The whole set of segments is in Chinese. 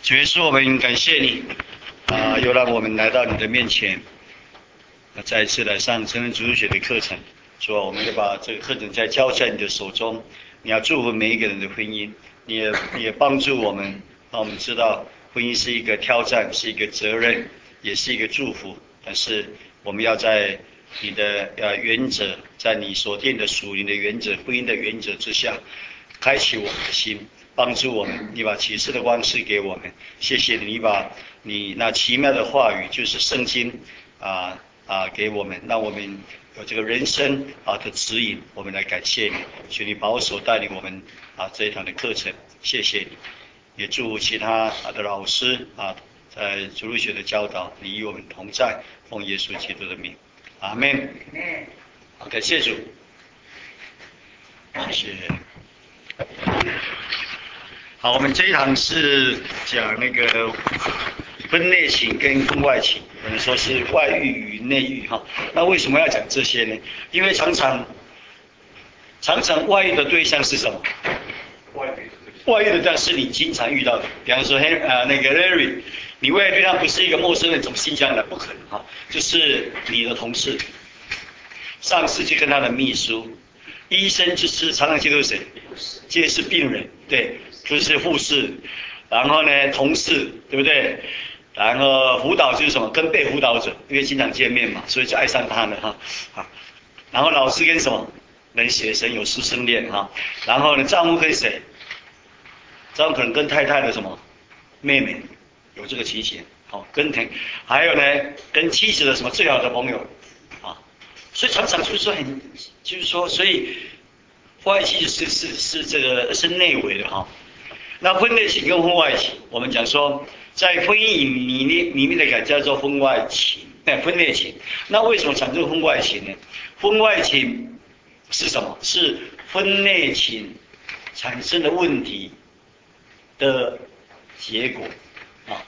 主耶稣，我们感谢你又让我们来到你的面前，再一次来上成人主日学的课程。说我们就把这个课程再交在你的手中，你要祝福每一个人的婚姻，你也帮助我们，让我们知道婚姻是一个挑战，是一个责任，也是一个祝福。但是我们要在你的原则，在你所定的属灵的原则、婚姻的原则之下，开启我们的心，帮助我们。你把启示的光赐给我们，谢谢你，你把你那奇妙的话语，就是圣经给我们，让我们有这个人生的指引。我们来感谢你，求你保守带领我们这一堂的课程，谢谢你。也祝其他的老师在主日学的教导，你与我们同在，奉耶稣基督的名，阿们。好，感谢主，谢谢。好，我们这一堂是讲那个婚内情跟婚外情，我们说是外遇与内遇哈。那为什么要讲这些呢？因为常常外遇的对象是什么？外遇的对象是你经常遇到的，比方说那个 Larry， 你外遇对象不是一个陌生人从新疆来，不可能哈，就是你的同事，上司就跟他的秘书，医生就是常常接触谁？接触病人，对，就是护士，然后呢同事，对不对？然后辅导就是什么？跟被辅导者，因为经常见面嘛，所以就爱上他了哈。然后老师跟什么？跟学生有师生恋哈。然后呢，丈夫跟谁？丈夫可能跟太太的什么妹妹有这个情形，好，还有呢，跟妻子的什么最好的朋友啊。所以常常就是说，所以外情是这个是内围的哈。那婚内情跟婚外情，我们讲说，在婚姻里面的改叫做婚外情，婚内情。那为什么产生婚外情呢？婚外情是什么？是婚内情产生的问题的结果啊。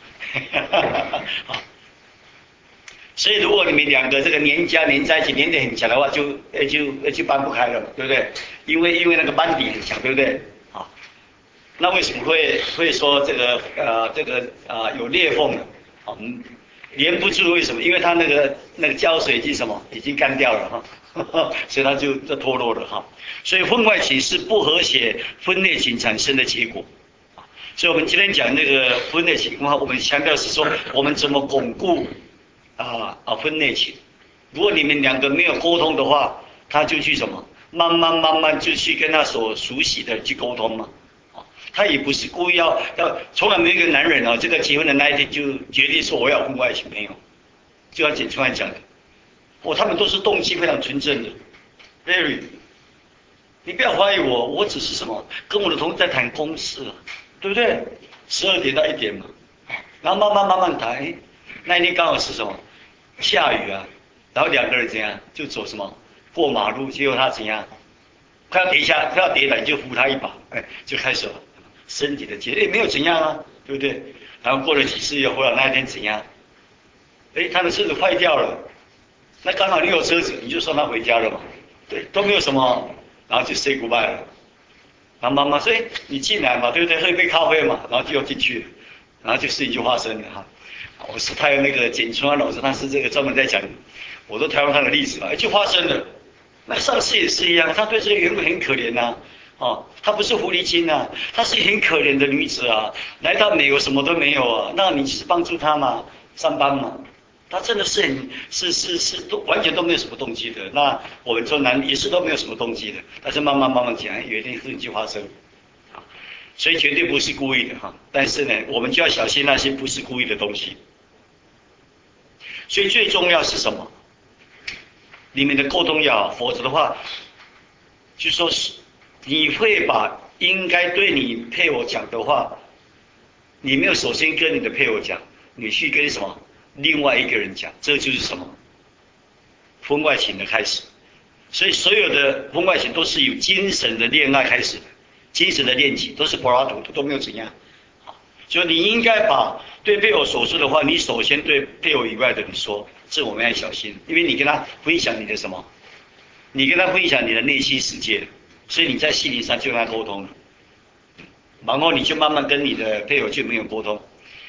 所以如果你们两个这个黏在一起，黏得很强的话，就搬不开了，对不对？因为那个班底很强，对不对？啊，那为什么会说这个有裂缝呢？连不住，为什么？因为它那个胶水已经干掉了哈，所以它就脱落了哈。所以婚外情是不和谐婚内情产生的结果。所以我们今天讲那个婚内情况，我们强调是说我们怎么巩固婚内情。如果你们两个没有沟通的话，他就去什么？慢慢就去跟他所熟悉的去沟通嘛。他也不是故意要，从来没有一个男人这个结婚的那一天就决定说我要婚外情，没有。就像简春安讲的，他们都是动机非常纯正的。Very， 你不要怀疑我，我只是什么跟我的同事在谈公事对不对？12点到1点嘛，然后慢慢谈。那一天刚好是什么？下雨啊，然后两个人怎样就走什么过马路，结果他怎样快要跌倒，你就扶他一把，就开始了身体的接触，没有怎样啊，对不对？然后过了几次以后，那一天怎样？他的车子坏掉了，那刚好你有车子，你就送他回家了嘛，对，都没有什么，然后就 say goodbye 了。然后所以你进来嘛，对不对？喝一杯咖啡嘛，然后就进去了，然后就事情就发生了哈。我是他有那个简春安老师，他是这个专门在讲，我都台湾他的例子嘛，就发生了。那上司也是一样，他对这个员工很可怜呐，他不是狐狸精啊，她是很可怜的女子啊，来到美国什么都没有啊，那你是帮助她嘛，上班嘛，她真的是都完全都没有什么动机的。那我们做男也是都没有什么动机的，但是慢慢讲，有一天事情就发生。所以绝对不是故意的哈，但是呢，我们就要小心那些不是故意的东西。所以最重要是什么？你们的沟通要好，否则的话，就说是你会把应该对你配偶讲的话，你没有首先跟你的配偶讲，你去跟什么另外一个人讲，这就是什么婚外情的开始。所以所有的婚外情都是由精神的恋爱开始的。精神的恋情都是柏拉图都没有怎样，所以你应该把对配偶所说的话，你首先对配偶以外的人说，这我们要小心，因为你跟他分享你的什么？你跟他分享你的内心世界，所以你在心灵上就跟他沟通了，然后你就慢慢跟你的配偶就没有沟通，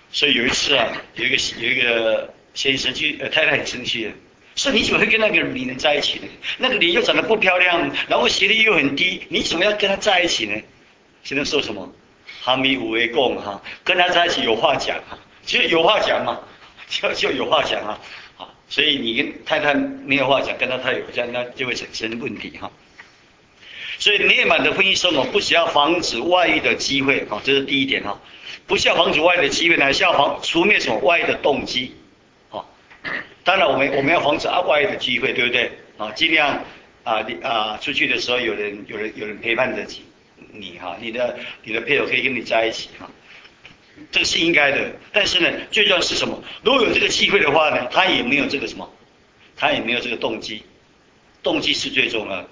所以有一次啊，有一个先生太太很生气了，说你怎么会跟那个女人在一起呢？那个脸又长得不漂亮，然后学历又很低，你怎么要跟她在一起呢？现在说什么？哈密五为共哈，跟他在一起有话讲啊，就有话讲嘛，就有话讲啊，所以你跟太太没有话讲，跟他太有这样，那就会产生问题哈。所以美满的婚姻生活不需要防止外遇的机会，这是第一点哈，不需要防止外遇的机会呢，需要除灭什么外遇的动机，当然我们要防止外遇的机会，对不对？尽量出去的时候有人陪伴着你哈，你的配偶可以跟你在一起哈，这个是应该的。但是呢，最重要是什么？如果有这个机会的话呢，他也没有这个什么，他也没有这个动机，动机是最重要的。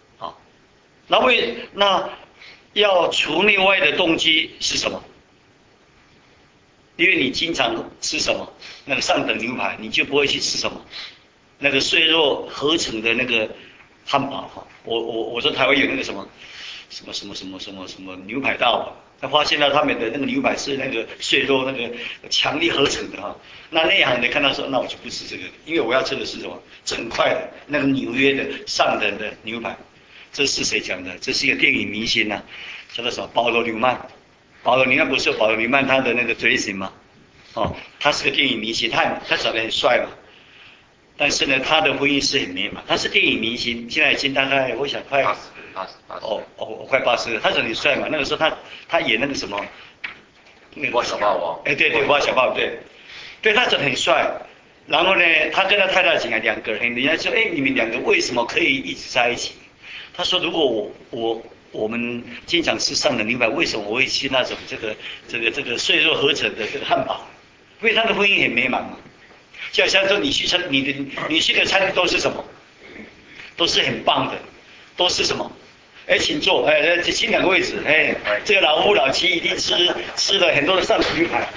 那要除灭外的动机是什么？因为你经常吃什么那个上等牛排，你就不会去吃什么那个碎肉合成的那个汉堡哈。我说台湾有那个什么牛排道，他发现到他们的那个牛排是那个碎肉那个强力合成的哈。那内行人看到说，那我就不吃这个，因为我要吃的是什么整块的那个纽约的上等的牛排。这是谁讲的？这是一个电影明星啊，叫做什么？保罗·纽曼。保罗·纽曼不是有保罗·纽曼他的那个嘴型吗？他是个电影明星，他长得很帅嘛。但是呢，他的婚姻是很美满。他是电影明星，现在已经大概我想快80，快80了。他长得很帅嘛。那个时候他演那个什么，那个小霸王。 对，花小霸王，对，他长得很帅。然后呢，他跟他太太两个人，人家说，你们两个为什么可以一直在一起？他说，如果我们经常吃上等牛排，为什么我会吃那种这个碎肉合成的这个汉堡？因为他的婚姻很美满嘛。就像说你去的餐厅都是什么？都是很棒的，都是什么？请坐，请两个位置，这个老夫老妻一定吃了很多的上等牛排。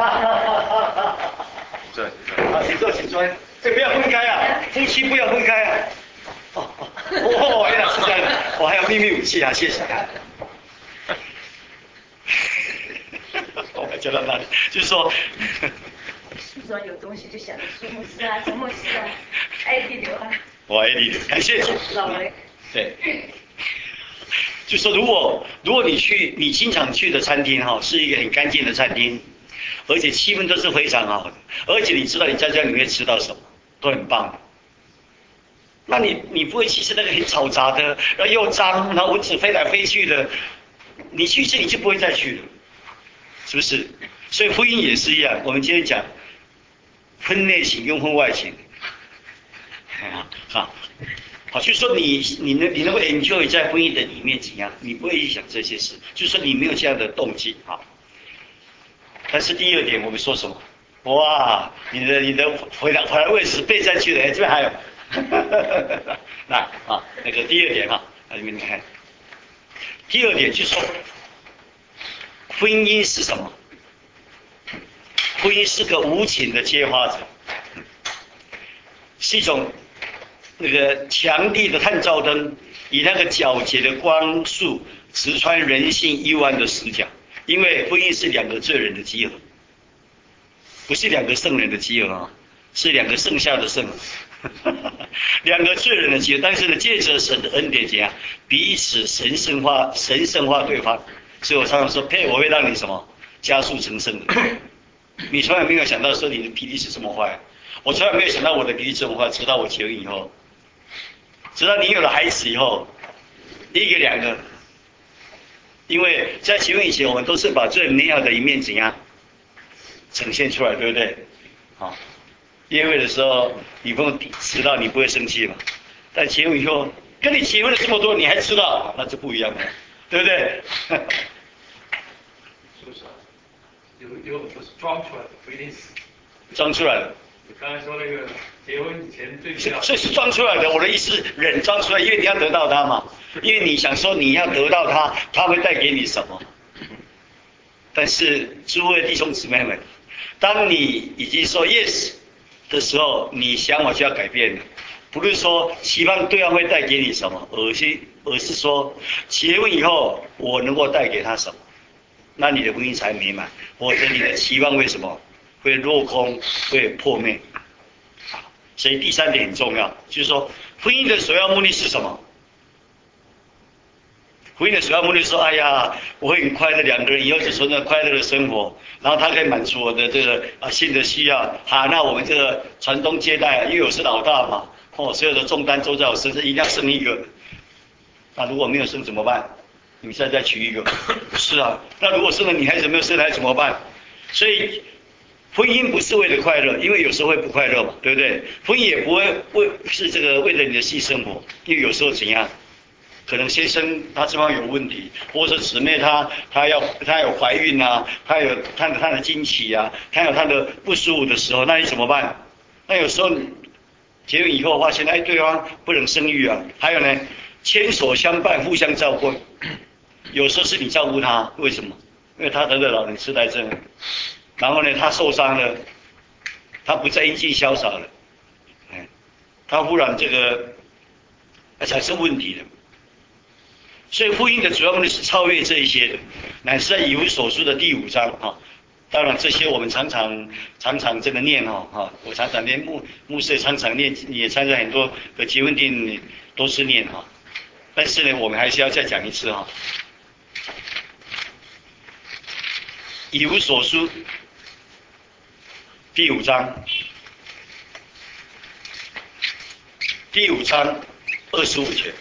对， 请坐，这不要分开啊，夫妻不要分开啊。原来是这样的，我还有秘密武器啊，谢谢。我们讲到哪里？就是说有东西就想着苏牧师啊，陈牧师啊，爱弟刘啊。 我爱弟刘，感谢主。 老雷。 对。就说如果你经常去的餐厅哈，是一个很干净的餐厅，而且气氛都是非常好的，而且你知道你在这里面吃到什么，都很棒。那你不会去吃那个很嘈杂的，然后又脏，然后蚊子飞来飞去的，你去吃你就不会再去了，是不是？所以婚姻也是一样，我们今天讲婚内情跟婚外情，好，就是说你能够 enjoy 在婚姻的里面怎样，你不会去想这些事，就是说你没有这样的动机啊。但是第二点我们说什么？哇，你的回来位置背上去了，这边还有。那个第二点你们看，第二点就是说，婚姻是什么？婚姻是个无情的揭发者，是一种那个强力的探照灯，以那个皎洁的光束直穿人性幽暗的死角。因为婚姻是两个罪人的集合，不是两个圣人的集合是两个剩下的圣人。两个罪人的结，但是呢，借着神的恩典怎样，彼此神圣化对方。所以我常常说，我会让你什么加速成圣的。你从来没有想到说你的脾气是这么坏，我从来没有想到我的脾气这么坏，直到我结婚以后，直到你有了孩子以后，一个两个，因为在结婚以前，我们都是把最美好的一面怎样呈现出来，对不对？约会的时候，女朋友迟到，你不会生气嘛？但结婚以后，跟你结婚了这么多，你还迟到，那就不一样了，对不对？ 是不是？有很多是装出来的，不一定是。 装出来的。 你刚才说那个结婚以前最重要， 所以是装出来的。我的意思，人装出来，因为你要得到他嘛，因为你想说你要得到他，他会带给你什么？但是诸位弟兄姊妹们，当你已经说 yes。的时候，你想法就要改变了，不是说希望对方会带给你什么，而是说结婚以后我能够带给他什么。 那你的婚姻才美满，或者你的期望为什么会落空，会破灭。所以第3点很重要，就是说婚姻的首要目的是什么？婚姻的首要目的是说，哎呀，我会很快乐，两个人以后就存着快乐的生活，然后他可以满足我的这个性的需要。好，那我们这个传宗接代，因为我是老大嘛，所有的重担都在我身上，一定要生一个。那如果没有生怎么办？你现在再娶一个。是啊，那如果生了女孩子没有生孩子怎么办？所以婚姻不是为了快乐，因为有时候会不快乐嘛，对不对？婚姻也不会是这个为了你的性生活，因为有时候怎样？可能先生他这方有问题，或者姊妹她有怀孕啊，她有她的经期啊，她有她的不舒服的时候，那你怎么办？那有时候结婚以后发现，哎，对方不能生育啊。还有呢，牵手相伴，互相照顾。有时候是你照顾他，为什么？因为他得了老年痴呆症，然后呢，他受伤了，他不再英俊潇洒了，他忽然这个产生问题了。所以婚姻的主要目的是超越这一些的，乃是在以弗所书的第5章啊。当然这些我们常常这个念我常常念，牧师也常常念，也参加很多的结婚典礼都是念哈。但是呢，我们还是要再讲一次哈。以弗所书第5章25节。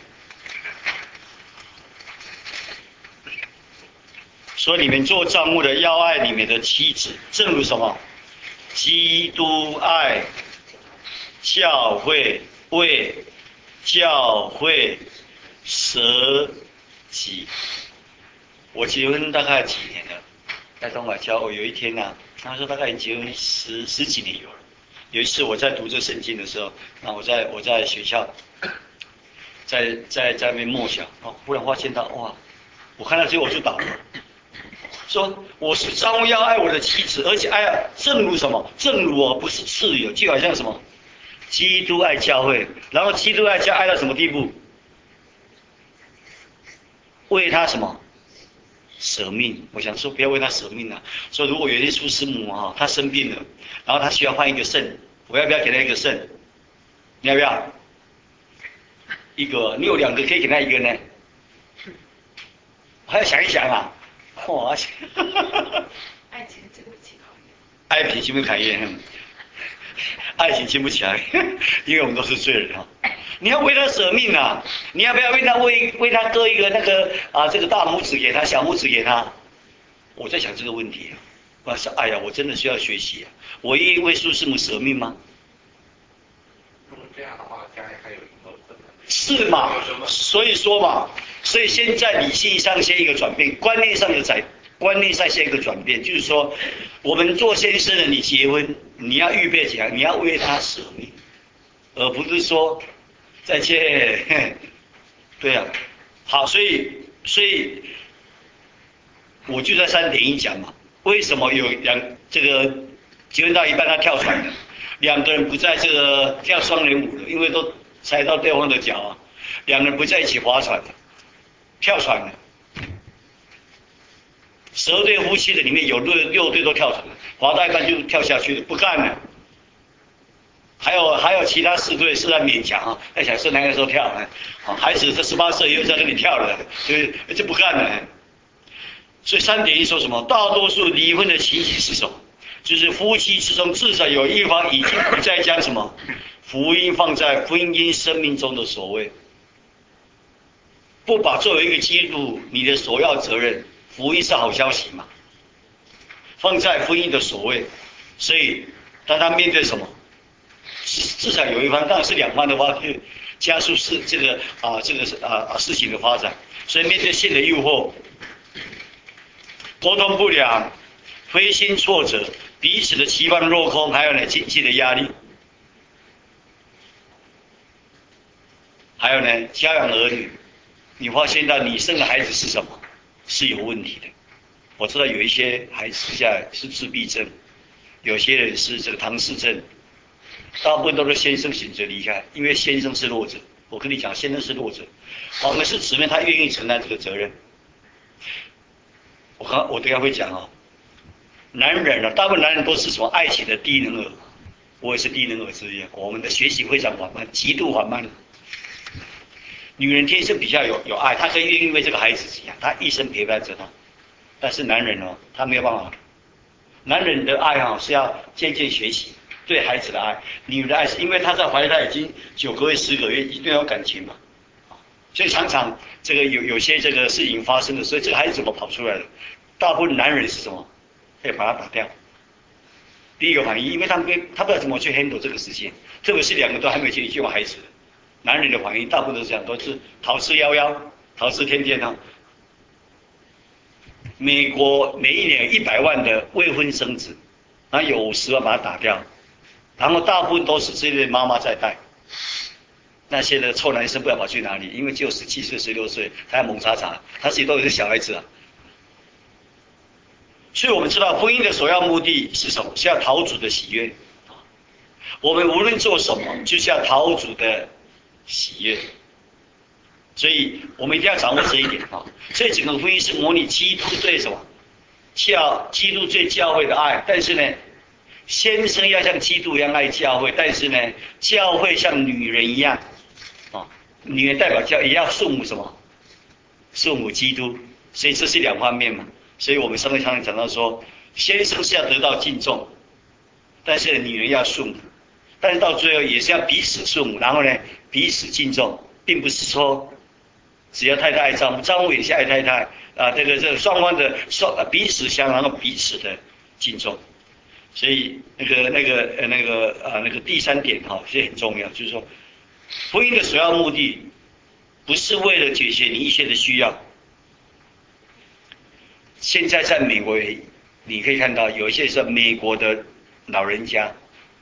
说你们做丈夫的要爱你们的妻子，正如什么？基督爱教会，为教会舍己。我结婚大概几年了，在东莞教我有一天啊，他说大概已经结婚十几年有了。有一次我在读这圣经的时候，那我在学校，在那边默想，忽然发现到哇，我看到这我就倒了。说我是丈夫要爱我的妻子，而且爱正如什么？正如我不是次有，就好像什么？基督爱教会，然后基督爱教爱到什么地步？为他什么？舍命。我想说不要为他舍命啊。说如果有一天苏师母她生病了，然后她需要换一个肾，我要不要给她一个肾？你要不要？一个，你有2个可以给她一个呢？还要想一想啊。 爱情经不起考验。 爱情经不起考验，爱情经不起来，因为我们都是罪人哈。你要为他舍命啊！你要不要为他割一个那个这个大拇指给他，小拇指给他？我在想这个问题啊。我想，哎呀，我真的需要学习啊！我愿意为苏师母舍命吗？ 如果这样的话，将来还有以后的。 是嘛？所以说嘛。所以现在理性上先一个转变，观念上先一个转变，就是说，我们做先生的，你结婚，你要预备起来，你要为他舍命，而不是说再见。对啊，好，所以我就在3.1讲嘛，为什么有这个结婚到一半他跳船了，2个人不在这个跳双人舞了，因为都踩到对方的脚啊，2个人不在一起划船了。跳船了，12对夫妻的里面有6对都跳船了，划到一半就跳下去了，不干了。还有其他4对是在勉强在想是哪个时候跳孩子这18岁又在那里跳了，就不干了。所以3.1说什么？大多数离婚的情形是什么？就是夫妻之中至少有一方已经不再将什么福音放在婚姻生命中的首位。不把作为一个基督徒你的首要责任，福音是好消息嘛，放在婚姻的首位。所以当他面对什么，至少有一方，当然是2方的话，就加速这个事情的发展。所以面对性的诱惑，沟通不良，灰心挫折，彼此的期望落空，还有呢经济的压力，还有呢教养儿女。你发现到你生的孩子是什么？是有问题的。我知道有一些孩子现在是自闭症，有些人是这个唐氏症，大部分都是先生选择离开，因为先生是弱者。我跟你讲，先生是弱者，我们是姊妹，他愿意承担这个责任。 我等一下会讲哦。男人啊，大部分男人都是什么爱情的低能儿，我也是低能儿之一。我们的学习非常缓慢，极度缓慢。女人天生比较有爱，她可以愿意为这个孩子怎样，她一生陪伴着他。但是男人哦，他没有办法。男人的爱是要渐渐学习对孩子的爱，女人的爱是因为他在怀胎已经9个月、10个月，一定要有感情嘛。所以常常这个有些这个事情发生的，所以这个孩子怎么跑出来的？大部分男人是什么？可以把他打掉。第一个反应，因为他不知道怎么去 handle 这个事情，特别是2个都还没有去用孩子，男人的反应大部分都是这样，都是逃之夭夭，逃之天天啊。美国每一年100万的未婚生子，然后有50万把他打掉，然后大部分都是这类妈妈在带。那些的臭男生不知道跑去哪里，因为只有17岁、16岁，他还猛叉叉，他自己都是小孩子啊。所以我们知道婚姻的首要目的是什么？是要讨主的喜悦。我们无论做什么，就是要讨主的喜悦。所以我们一定要掌握这一点啊。所以整个婚姻是模拟基督对什么？基督对教会的爱，但是呢，先生要像基督一样爱教会，但是呢，教会像女人一样啊，女人代表教也要顺母什么？顺母基督，所以这是2方面嘛。所以我们上面常常讲到说，先生是要得到敬重，但是女人要顺母，但是到最后也是要彼此顺母，然后呢彼此敬重，并不是说只要太太爱丈夫，丈夫也是爱太太啊，这个双方的彼此相然后彼此的敬重。所以那个第3点是很重要，就是说婚姻的首要目的不是为了解决你一切的需要。现在在美国，你可以看到有一些是美国的老人家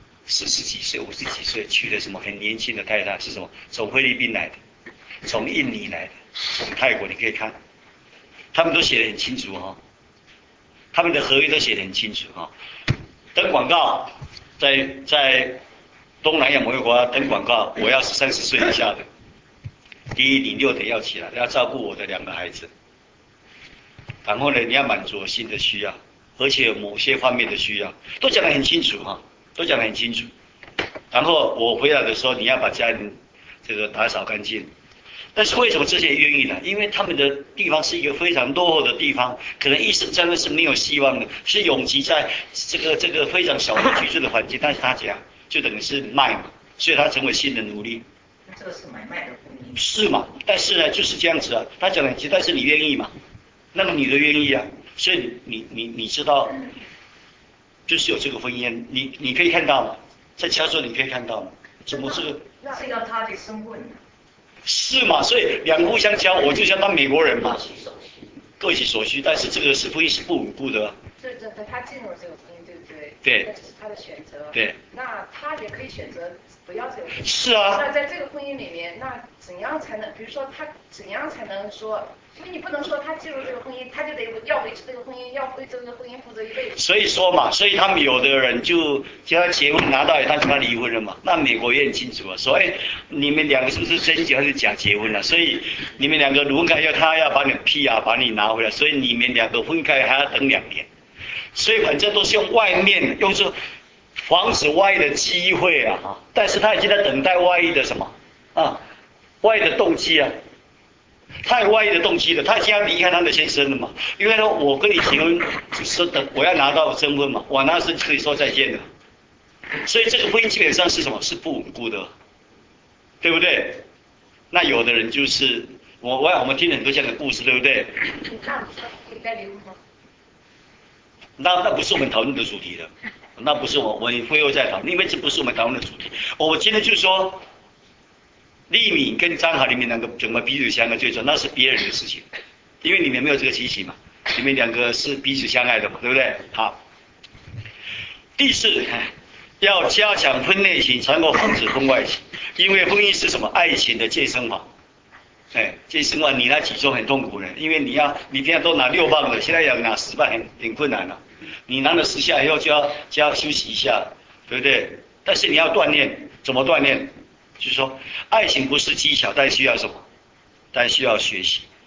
，40几岁、50几岁娶的什么很年轻的太太，是什么？从菲律宾来的，从印尼来的，从泰国，你可以看，他们都写得很清楚他们的合约都写得很清楚登广告，在东南亚某个国家登广告，我要是30岁以下的，第一你6点要起来，要照顾我的2个孩子。然后呢，你要满足我新的需要，而且有某些方面的需要，都讲得很清楚都讲得很清楚。然后我回来的时候，你要把家人这个打扫干净。但是为什么这些人愿意呢？因为他们的地方是一个非常落后的地方，可能一生真的是没有希望的，是永居在这个非常小的居住的环境。但是他讲，就等于是卖嘛，所以他成为新的奴隶。 这个是买卖的婚姻。 是嘛？但是呢，就是这样子啊。他讲的，但是你愿意嘛？那个女的愿意啊，所以你知道，就是有这个婚姻，你可以看到嘛，在教授你可以看到嘛，怎么这个？ 那是要他去生问的。 是嘛？所以2互相交，我就像当美国人嘛，各取所需，但是这个是婚姻是不稳固的。 所以他进入这个婚姻，对不对？ 对。 那只是他的选择。 对。 那他也可以选择不要这个婚姻。 是啊。 那在这个婚姻里面，那怎样才能，比如说他怎样才能说？因为你不能说他进入这个婚姻，他就得要维持这个婚姻，要为这个婚姻负责一辈子。 所以说嘛，所以他们有的人就叫他结婚拿到他就他离婚了嘛。那美国也很清楚啊，说你们2个是不是真结还是假结婚了？所以你们2个如果他要把你批啊，把你拿回来，所以你们2个分开还要等2年。所以反正都是用外面，用说防止外的机会啊，但是他已经在等待外遇的什么外遇的动机啊。他有外遇的动机的，他已经要离开他的先生了嘛？因为说我跟你结婚，就是等我要拿到征婚嘛，我那是可以说再见的。所以这个婚姻基本上是什么？是不稳固的，对不对？那有的人就是我们听了很多这样的故事，对不对？ 那该离婚吗？ 那不是我们讨论的主题的，那不是我们会后再讨论，因为这不是我们讨论的主题。我今天就说。丽敏跟张海，你们2个怎么彼此相爱最重要？那是别人的事情，因为你们没有这个激情嘛，你们2个是彼此相爱的嘛，对不对？好，第4，要加强婚内情，才能够防止婚外情，因为婚姻是什么？爱情的健身房。健身房你拿体重很痛苦的，因为你平常都拿6磅的，现在要拿10磅很困难了。你拿了10下以后就要休息一下，对不对？但是你要锻炼，怎么锻炼？就是说，爱情不是技巧，但需要什么？但需要学习。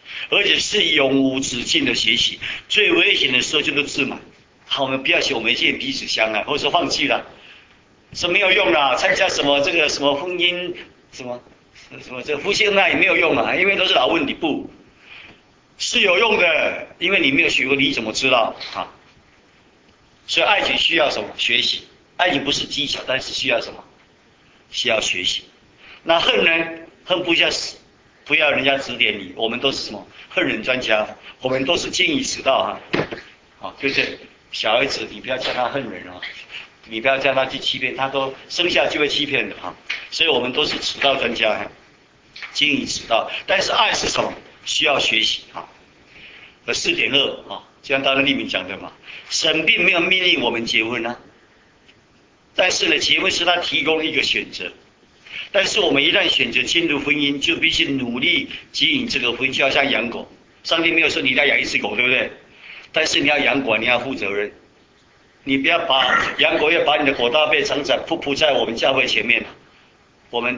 而且是永无止境的学习。最危险的时候就是自满。好，我们不要写我们见彼此相爱，或者说放弃了，是没有用的。参加什么这个什么婚姻什么这夫妻恩爱也没有用啊，因为都是老问题。不是有用的，因为你没有学过，你怎么知道啊？所以爱情需要什么？学习。爱情不是技巧，但是需要什么？需要学习。那恨人恨不下死，不要人家指点你，我们都是什么恨人专家，我们都是经已此道哈。好，就是小孩子你不要叫他恨人啊，你不要叫他去欺骗，他都生下就会欺骗的哈。所以我们都是此道专家，经已此道。但是爱是什么？需要学习哈。4.2啊，就像刚才立明讲的嘛，神并没有命令我们结婚啊，但是呢，结婚是他提供一个选择。但是我们一旦选择进入婚姻，就必须努力经营这个婚姻，就要像养狗。上帝没有说你要养一只狗，对不对？但是你要养狗，你要负责任。你不要把养狗要把你的狗大便常常铺在我们教会前面，我们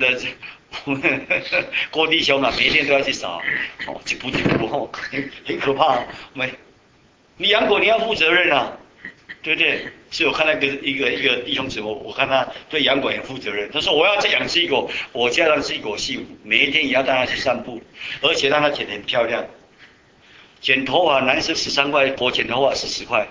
郭弟兄啊，每天都要去扫，去补很可怕。你养狗你要负责任啊，对不对？所以我看那个一个弟兄姊妹，我看他对养狗很负责任。他说我要再养只狗，我家让只狗幸福，每一天也要带它去散步，而且让它剪得很漂亮。剪头发男生13块，狗剪头发40块。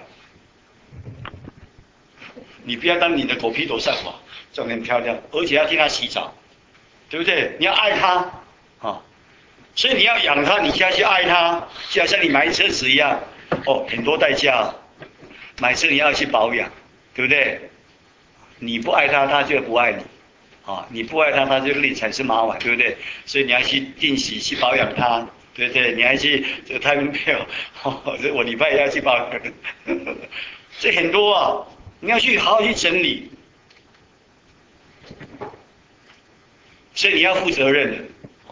你不要当你的狗披头散发，这样很漂亮，而且要替它洗澡，对不对？你要爱它啊，所以你要养它，你就要去爱它，就好像你买车子一样，很多代价。买车你要去保养，对不对？你不爱它，它就不爱你，你不爱它，它就对你产生麻烦，对不对？所以你要去定期去保养它，对不对？你还去这个太平票，我礼拜也要去保养，这很多啊，你要去好好去整理，所以你要负责任的，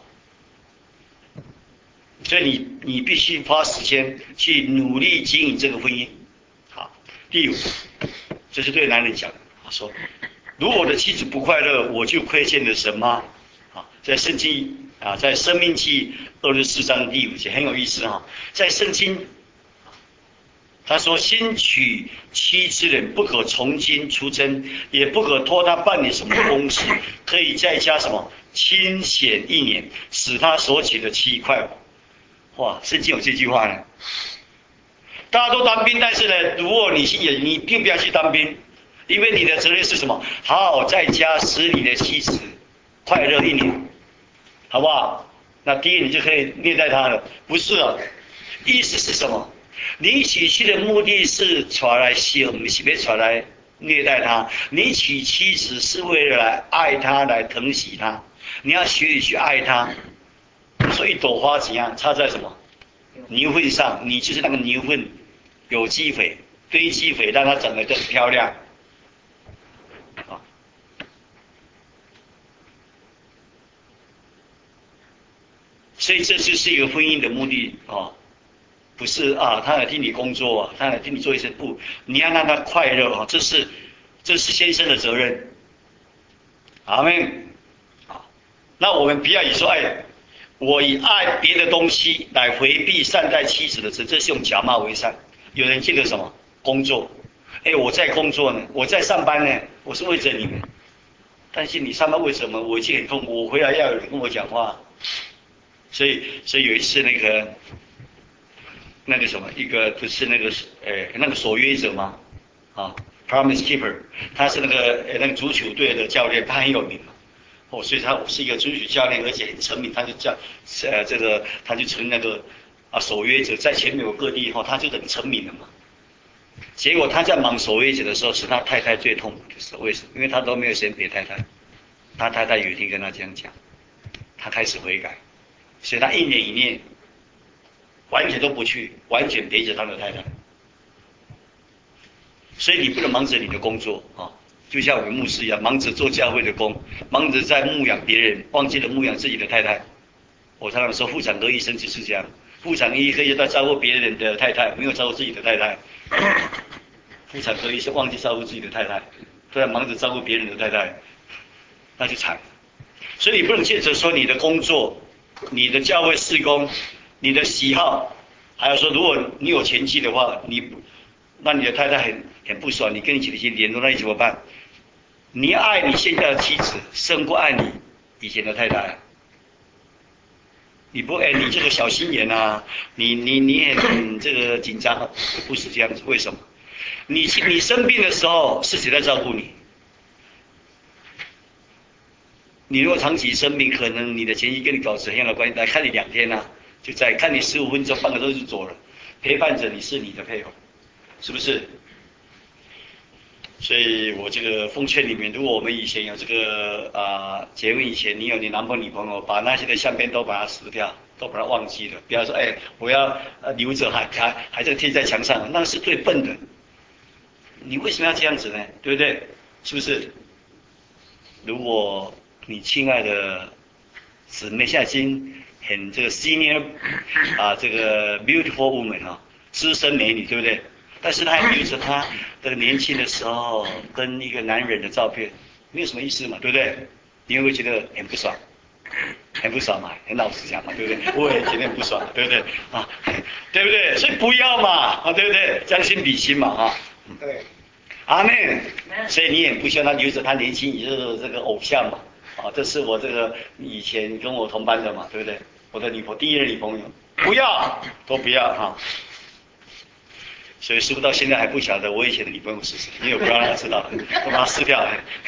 所以你必须花时间去努力经营这个婚姻。好，第5，这是对男人讲的，说如果我的妻子不快乐，我就亏欠了神吗？在圣经在申命记24章第5节很有意思哈，在圣经他说新娶妻之人不可从轻出征，也不可托他办理什么公事，可以再加什么清闲1年，使他所娶的妻快活。哇，圣经有这句话呢。大家都当兵，但是呢，如果你并不要去当兵，因为你的责任是什么？好好在家使你的妻子快乐1年，好不好？那第一你就可以虐待他了，不是啊？意思是什么？你娶妻的目的是传来孝，不是别传来虐待他。你娶妻子是为了来爱他，来疼惜他。你要学习去爱他。所以一朵花怎样插在什么牛粪上，你就是那个牛粪，有机肥，堆积肥，让它长得更漂亮。所以这就是一个婚姻的目的不是他来替你工作他来替你做一些不，你要让他快乐这是先生的责任。阿们。那我们不要以说我以爱别的东西来回避善待妻子的责任，这是用假冒为善。有人记得什么工作？我在工作呢，我在上班呢，我是为着你们。但是你上班为什么？我已经很痛苦，我回来要有人跟我讲话。所以有一次那个什么，一个不是那个守约者吗？Promise Keeper， 他是那个足球队的教练，他很有名嘛。所以他是一个足球教练，而且很成名，他就他就成那个守约者，在全美国各地他就很成名了嘛。结果他在忙守约者的时候，是他太太最痛苦的时候。为什么？因为他都没有先陪太太，他太太有一天跟他这样讲，他开始悔改，所以他1年1年完全都不去，完全陪着他的太太。所以你不能忙着你的工作就像我们牧师一样，忙着做教会的工，忙着在牧养别人，忘记了牧养自己的太太。我常常说妇产科医生就是这样，妇产科医生在照顾别人的太太，没有照顾自己的太太。妇产科医生忘记照顾自己的太太，都在忙着照顾别人的太太，那就惨。所以你不能借着说你的工作、你的教会事工、 你的喜好，还有说如果你有前妻的话，那你的太太很不爽，你跟你姐姐联络，那你怎么办？你爱你现在的妻子胜过爱你以前的太太。你不你这个小心眼啊，你很这个紧张，不是这样子，为什么？你生病的时候是谁在照顾你？你如果长期生病，可能你的前妻跟你保持很好的关系，来看你2天啊，就在看你15分钟，半个多就走了，陪伴着你是你的配偶，是不是？所以我这个奉劝你们，如果我们以前有这个结婚以前你有你男朋友女朋友，把那些的相片都把它撕掉，都把它忘记了，不要说我要留着还这个贴在墙上，那是最笨的。你为什么要这样子呢？对不对？是不是？如果你亲爱的姊妹现在已经很这个 senior 这个 beautiful woman 资深美女，对不对？但是她还留着她的年轻的时候跟一个男人的照片，没有什么意思嘛，对不对？你会不会觉得很不爽？很不爽嘛，很老实讲嘛，对不对？我也觉得很不爽，对不对？对不对？所以不要嘛，对不对？将心比心嘛， 对。 阿妹，所以你也不需要他留着他年轻以后的这个偶像嘛，这是我这个以前跟我同班的嘛，对不对？我的第一任女朋友，不要，都不要所以师父到现在还不晓得我以前的女朋友是谁，因为我不让他知道，我把他撕掉了。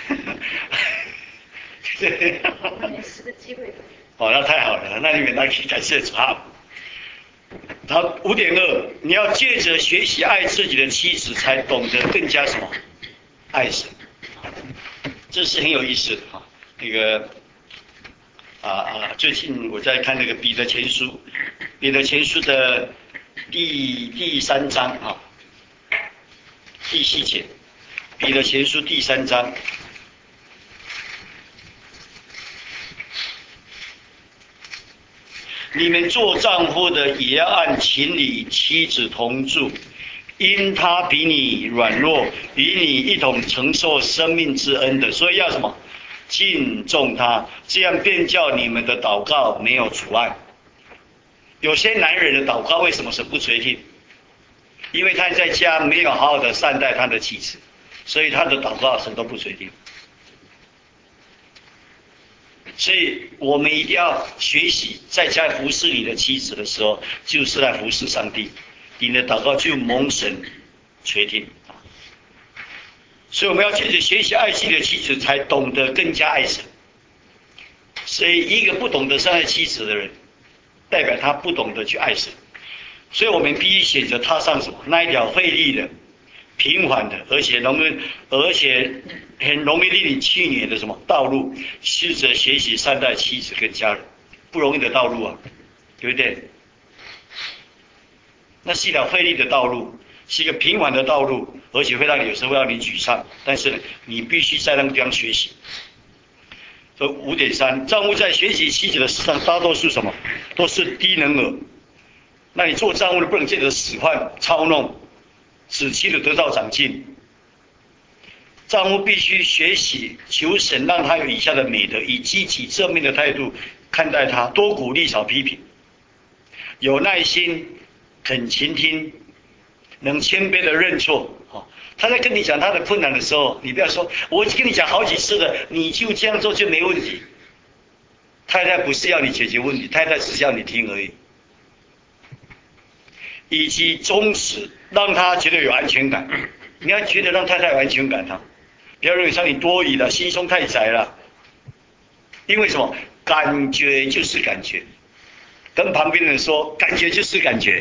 对。 没事的机会。 那太好了，那你们可以感谢主啊。好，5.2，你要借着学习爱自己的妻子，才懂得更加什么爱神，这是很有意思的那个最近我在看那个彼得前书的第3章第7节，彼得前书第3章。你们做丈夫的也要按情理妻子同住，因他比你软弱，与你一同承受生命之恩的，所以要什么？敬重他，这样便叫你们的祷告没有阻碍。有些男人的祷告为什么是不垂听？因为他在家没有好好的善待他的妻子，所以他的祷告神都不垂听。所以我们一定要学习，在家服侍你的妻子的时候，就是来服侍上帝，你的祷告就蒙神垂听。所以我们要借着学习爱自己的妻子，才懂得更加爱神。所以一个不懂得善待妻子的人，代表他不懂得去爱神。所以我们必须选择踏上什么？那一条费力的、平缓的，而且很容易令你气馁的什么道路，试着学习善待妻子跟家人，不容易的道路啊，对不对？那是一条费力的道路，是一个平缓的道路，而且有时候会让你沮丧，但是你必须在那个地方学习。所以5.3，丈夫在学习妻子的事上，大多数什么都是低能儿。那你做丈夫的不能借着使唤操弄，使妻子得到长进。丈夫必须学习求神让他有以下的美德，以积极正面的态度看待他，多鼓励少批评，有耐心，肯倾听，能谦卑的认错。他在跟你讲他的困难的时候，你不要说我跟你讲好几次了，你就这样做就没问题。太太不是要你解决问题，太太只是要你听而已。以及忠实，让他觉得有安全感。你要觉得让太太有安全感不要认为像你多疑了，心胸太窄了。因为什么？感觉就是感觉。跟旁边的人说，感觉就是感觉。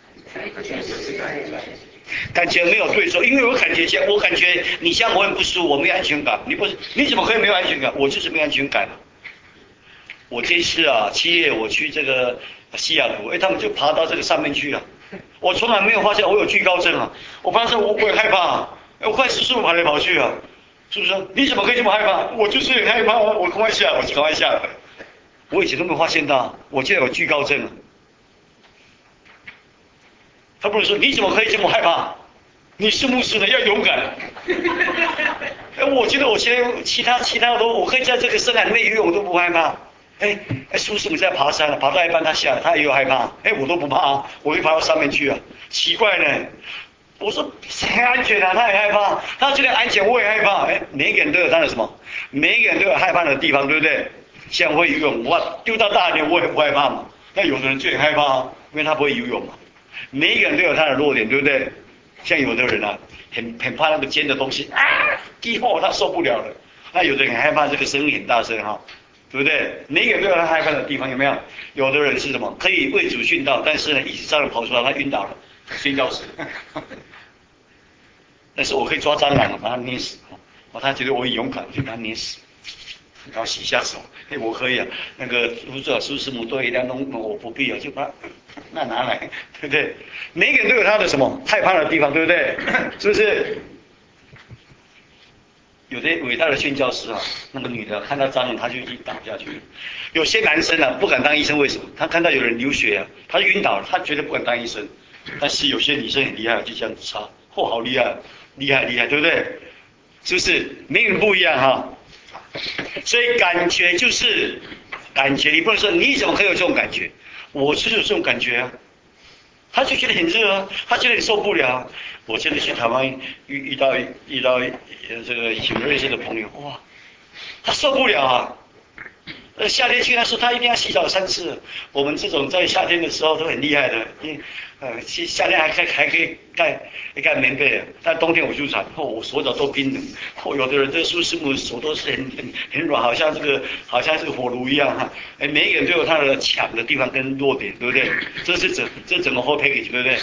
感觉没有对错，因为我感觉你像我很不舒服，我没有安全感。你怎么可以没有安全感？我就是没有安全感。我这一次7月我去这个西雅图，他们就爬到这个上面去了。我从来没有发现我有惧高症我发现我也害怕我快40度跑来跑去是不是？你怎么可以这么害怕？我就是很害怕我赶快下来。我以前都没有发现到，我现在有惧高症他不能说你怎么可以这么害怕？你是牧师的要勇敢。我觉得我现在其他都我可以在这个深海里面游泳都不害怕。 苏师母在爬山了，爬到一半他下来，他也有害怕，我都不怕啊，我会爬到上面去啊，奇怪呢。我说很安全啊，他也害怕，他觉得安全，我也害怕。每个人都有他的什么？每个人都有害怕的地方，对不对？像会游泳，我丢到大海里我也不害怕嘛。那有的人就很害怕啊，因为他不会游泳嘛。每一个人都有他的弱点，对不对？像有的人啊，很怕那个尖的东西啊，地后他受不了了。那有的人很害怕这个声音很大声哈，对不对？每一个人都有他害怕的地方，有没有？有的人是什么？可以为主殉道，但是呢，一直这样跑出来，他晕倒了，睡觉死。但是我可以抓蟑螂，把它捏死。他觉得我很勇敢，我就把它捏死，然后洗下手。我可以啊。那个苏师母多一定要弄，我不必啊，就把那拿来，对不对？每个人都有他的什么害怕的地方，对不对？是不是？有的伟大的宣教师啊，那个女的看到蟑螂，她就已经倒下去了。有些男生啊不敢当医生，为什么？他看到有人流血啊，他就晕倒了，他绝对不敢当医生。但是有些女生很厉害，就这样子擦，好厉害，厉害，对不对？是不是？每个人不一样哈。所以感觉就是感觉，你不能说你怎么可以有这种感觉？我就是有这种感觉啊。他就觉得很热啊，他觉得很受不了。我现在去台湾遇到这个以前认识的朋友，哇，他受不了啊。夏天去那时候他一定要洗澡3次。我们这种在夏天的时候都很厉害的，夏天还可以盖棉被，但冬天我就惨，我手脚都冰冷。有的人这苏师母手都是很软，好像是个火炉一样哈。每一个人都有他的强的地方跟弱点，对不对？这整个 whole package， 对不对？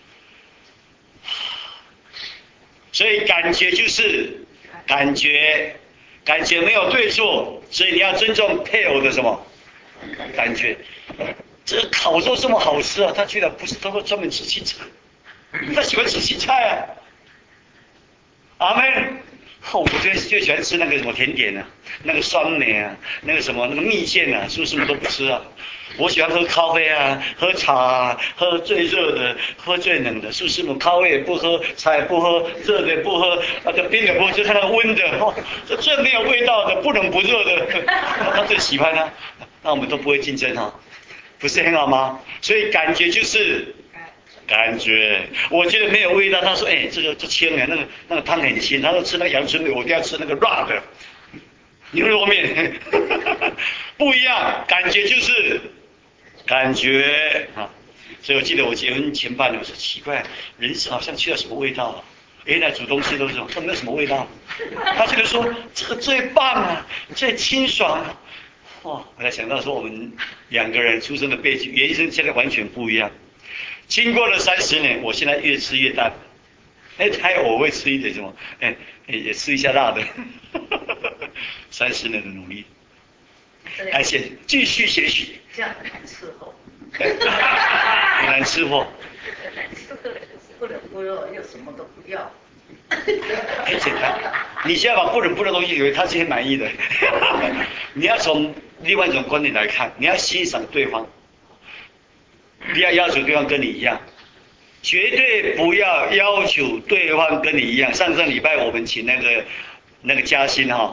所以感觉就是感觉没有对错，所以你要尊重配偶的什么感觉。这烤肉这么好吃啊，他居然不是都专门吃青菜，他喜欢吃青菜啊。阿妹，我最喜欢吃那个什么甜点啊，那个酸梅啊，那个什么那个蜜饯啊，是不是什么都不吃啊？我喜欢喝咖啡啊，喝茶啊，喝最热的，喝最冷的，是不是？我咖啡也不喝，茶也不喝，热的也不喝，那个冰的不喝，就是那个温的，这最没有味道的，不冷不热的，他最喜欢啊。那我们都不会竞争啊，不是很好吗？所以感觉就是感觉，我觉得没有味道。他说，这个清啊，那个汤很清。他说吃那个阳春面，我一定要吃那个辣的牛肉面，不一样，感觉就是感觉啊。所以我记得我结婚前半年，我说奇怪，人生好像缺了什么味道啊。来煮东西都是没有什么味道。他觉得说这个最棒啊，最清爽啊。我才想到说我们2个人出生的背景原生现在完全不一样。经过了30年，我现在越吃越淡。还偶尔会吃一点什么，也吃一下辣的。30年的努力，感谢，继续学习。 这样很难伺候。 很难伺候。 不冷不热，又什么都不要。 很简单，你现在把不冷不热的东西以为他是很满意的。你要从另外一种观点来看，你要欣赏对方，不要要求对方跟你一样，绝对不要要求对方跟你一样。上礼拜我们请那个嘉欣哈，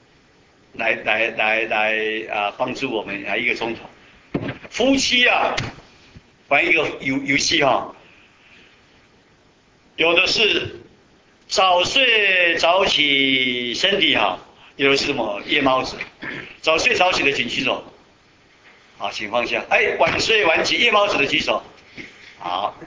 来帮助我们来1个钟头。夫妻啊，玩一个游戏哈，有的是早睡早起身体好，有的是什么夜猫子。早睡早起的请举手，好，请放下。晚睡晚起夜猫子的举手，好。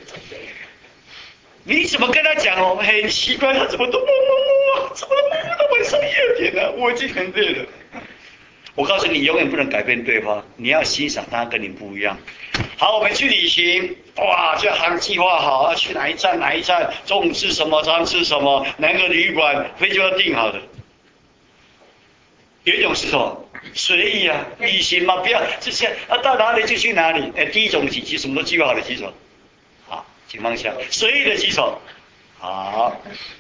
你怎么跟他讲哦？很奇怪，他怎么都摸，怎么都摸到晚上1、2点了？我已经很累了。我告诉你，永远不能改变对方，你要欣赏他跟你不一样。好，我们去旅行，哇，这航计划好，要去哪一站，中午吃什么，早上吃什么，哪个旅馆，飞机都订好的。有一种是什么？随意啊，旅行嘛，不要这些到哪里就去哪里。第一种举什么都计划好的举手，好，请放下，随意的举手，好。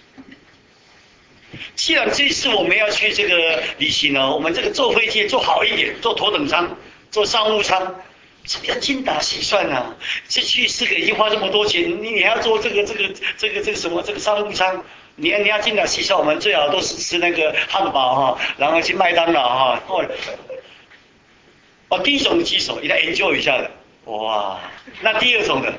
既然这次我们要去这个旅行呢，我们这个坐飞机坐好一点，坐头等舱，坐商务舱，这个要精打细算啊。这去4个已经花这么多钱，你还要坐这个什么这个商务舱，你要精打细算。我们最好都是吃那个汉堡哈，然后去麦当劳哈。 哦，第一种棘手，你来研究一下的，哇，那第二种的，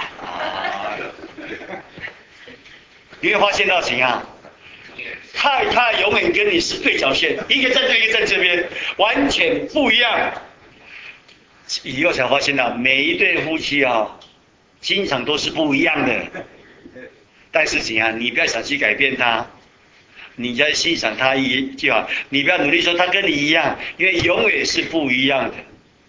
你会发现到怎样？太太永远跟你是对角线，一个站这，一个站这边，完全不一样。以后才发现到，每一对夫妻啊，经常都是不一样的。但是怎样？你不要想去改变他，你在欣赏他就好。你不要努力说他跟你一样，因为永远是不一样的。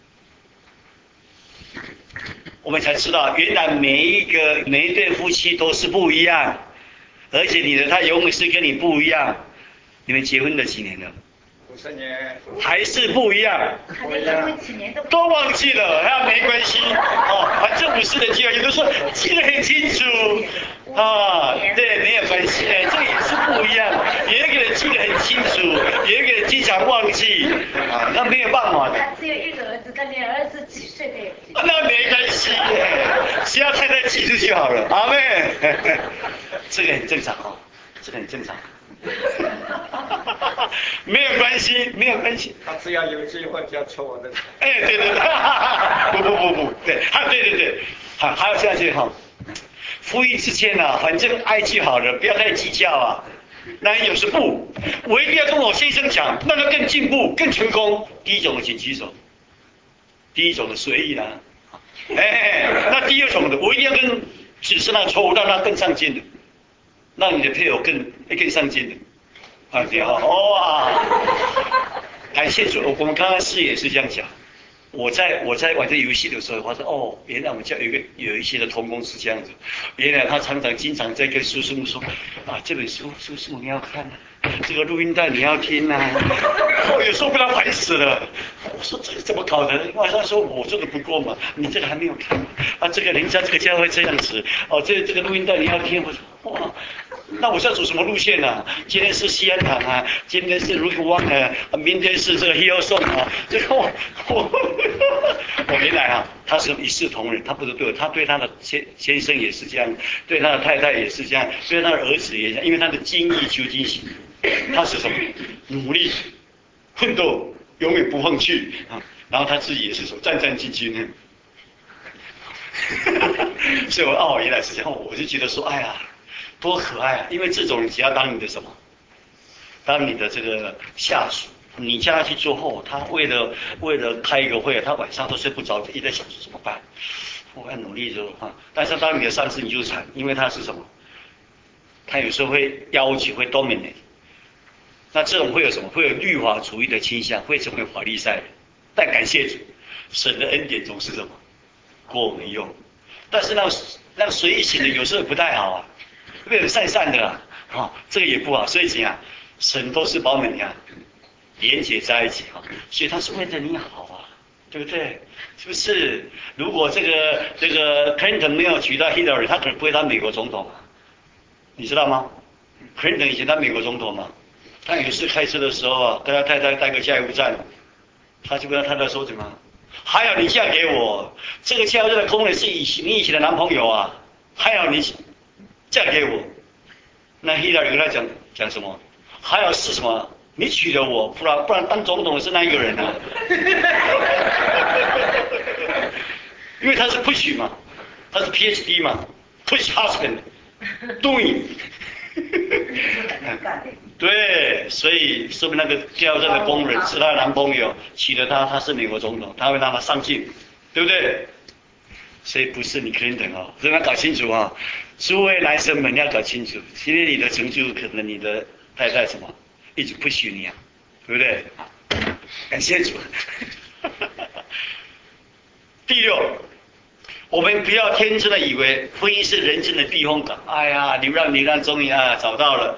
我们才知道，原来每一对夫妻都是不一样，而且他永远是跟你不一样。你们结婚了几年了？50年，还是不一样。都忘记了，那没关系哦，反正50的记忆，有的说记得很清楚啊，对，没有关系，这个也是不一样。有一个人记得很清楚，有一个人经常忘记啊，那没有办法的。 他只有一个儿子，但连儿子几岁都有。 那没关系，只要太太记住就好了，阿妹，这个很正常哦，这个很正常。没有关系，没有关系。 他只要有机会就要戳我的。 哎，对对对，不，对，对，好，还有下去哈。夫妻之间啊，反正爱就好了，不要太计较啊。男人有时不，我一定要跟我先生讲，让他更进步、更成功。第一种的请举手，第一种的随意啦。那第二种的，我一定要指示他错误，让他更上进的，让你的配偶更上进的。啊，对啊，哇！感谢主，我们刚刚是也是这样讲。我在玩这游戏的时候，发现哦，原来我们家有一些的同工是这样子。原来他经常在跟叔叔说啊，这本书叔叔你要看啊，这个录音带你要听啊。有时候被他烦死了。我说这个怎么搞的？因为他说我做的不够嘛，你这个还没有看啊，这个人家这个教会这样子哦，这个录音带你要听。我说哇。那我是要走什么路线呢、啊？今天是西安堂啊，今天是 Rick Wang 啊，明天是这个 Hillsong 啊，这个我原来啊，他是一视同仁，他不是对我，他对他的先生也是这样，对他的太太也是这样，对他的儿子也这样，因为他的精益求精型，他是什么？努力奋斗，永远不放弃啊，然后他自己也是说战战兢兢的。所以我原来是这样，我就觉得说，哎呀。多可爱啊！因为这种人只要当你的什么，当你的这个下属，你叫他去做后，他为了开一个会，他晚上都睡不着，一直在想怎么办，我要努力啊！但是当你的上司你就惨，因为他是什么？他有时候会要求会 dominate， 那这种会有什么？会有律法主义的倾向，会成为法利赛人。但感谢主，神的恩典总是什么？过我们用。但是让随意型的有时候不太好啊。为了善的啊，这个也不好，所以怎样，神都是把我们连结在一起啊，所以他是为了你好啊，对不对？是不是？如果这个 Clinton 没有娶到 Hillary， 他可能不会当美国总统，你知道吗 ？Clinton 以前当美国总统嘛，他有一次开车的时候啊，跟他太太带个加油站，他就跟他太太说什么？还好你嫁给我，这个加油站的工人是你以前的男朋友啊，还好你。嫁给我，那希拉里跟他讲什么？还有是什么？你娶了我，不然当总统的是那一个人啊。因为他是 push 嘛，他是 PhD 嘛 ，push husband doing 对，所以说明那个加油站的工人是他的男朋友，娶了他是美国总统，他会让他上进，对不对？所以不是你 Clinton 哦，所以要搞清楚啊。诸位男生们要搞清楚，今天你的成就可能你的太太什么一直不许你啊，对不对？感谢主。第六，我们不要天真的以为婚姻是人生的避风港。哎呀，流浪终于找到了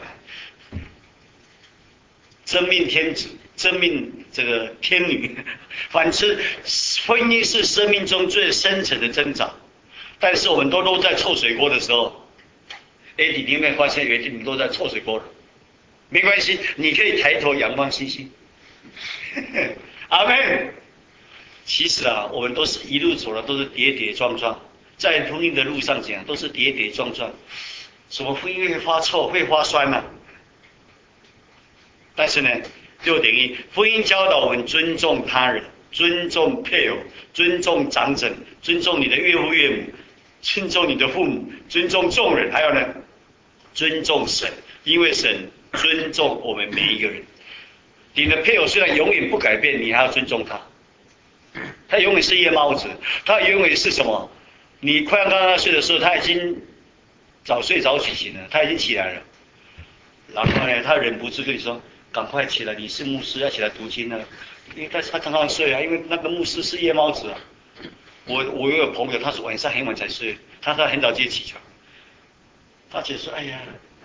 真命天子，真命这个天女。反之，婚姻是生命中最深层的挣扎。但是我们都落在臭水锅的时候，你有没有发现你落在臭水锅了？没关系，你可以抬头仰望星星。阿们。其实啊，我们都是一路走的都是跌跌撞撞，在婚姻的路上讲都是跌跌撞撞。什么婚姻会发臭，会发酸啊？但是呢，6.1，婚姻教导我们尊重他人， 尊重配偶，尊重长者，尊重你的岳父岳母，尊重你的父母，尊重众人，还有呢，尊重神，因为神尊重我们每一个人。你的配偶虽然永远不改变，你还要尊重他。他永远是夜猫子，他永远是什么？你快要跟他睡的时候，他已经早睡早起醒了，他已经起来了。然后呢，他忍不住跟你说：“赶快起来，你是牧师，要起来读经了。”因为但是他刚刚睡啊，因为那个牧师是夜猫子啊。我有朋友，他是晚上很晚才睡，他很早就起床。他姐说：“哎呀，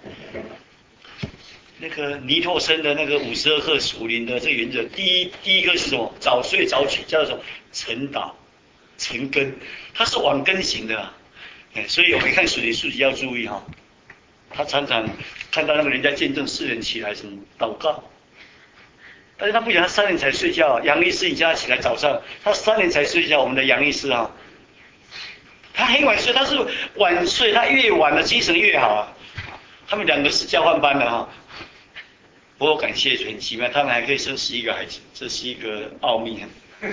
那个尼托生的那个52克属灵的这原则，第一个是什么？早睡早起，叫做什么？晨祷、晨更，它是晚更型的啊。所以我们看属灵书籍要注意哈。他常常看到那个人家见证4人起来什么祷告，但是他不讲，他3点才睡觉。杨医师你叫他起来早上，他3点才睡觉。我们的杨医师啊，他很晚睡，他是晚睡，他越晚的精神越好啊。他们2个是交换班的哈。不过感谢很奇妙，他们还可以生11个孩子，这是一个奥秘啊。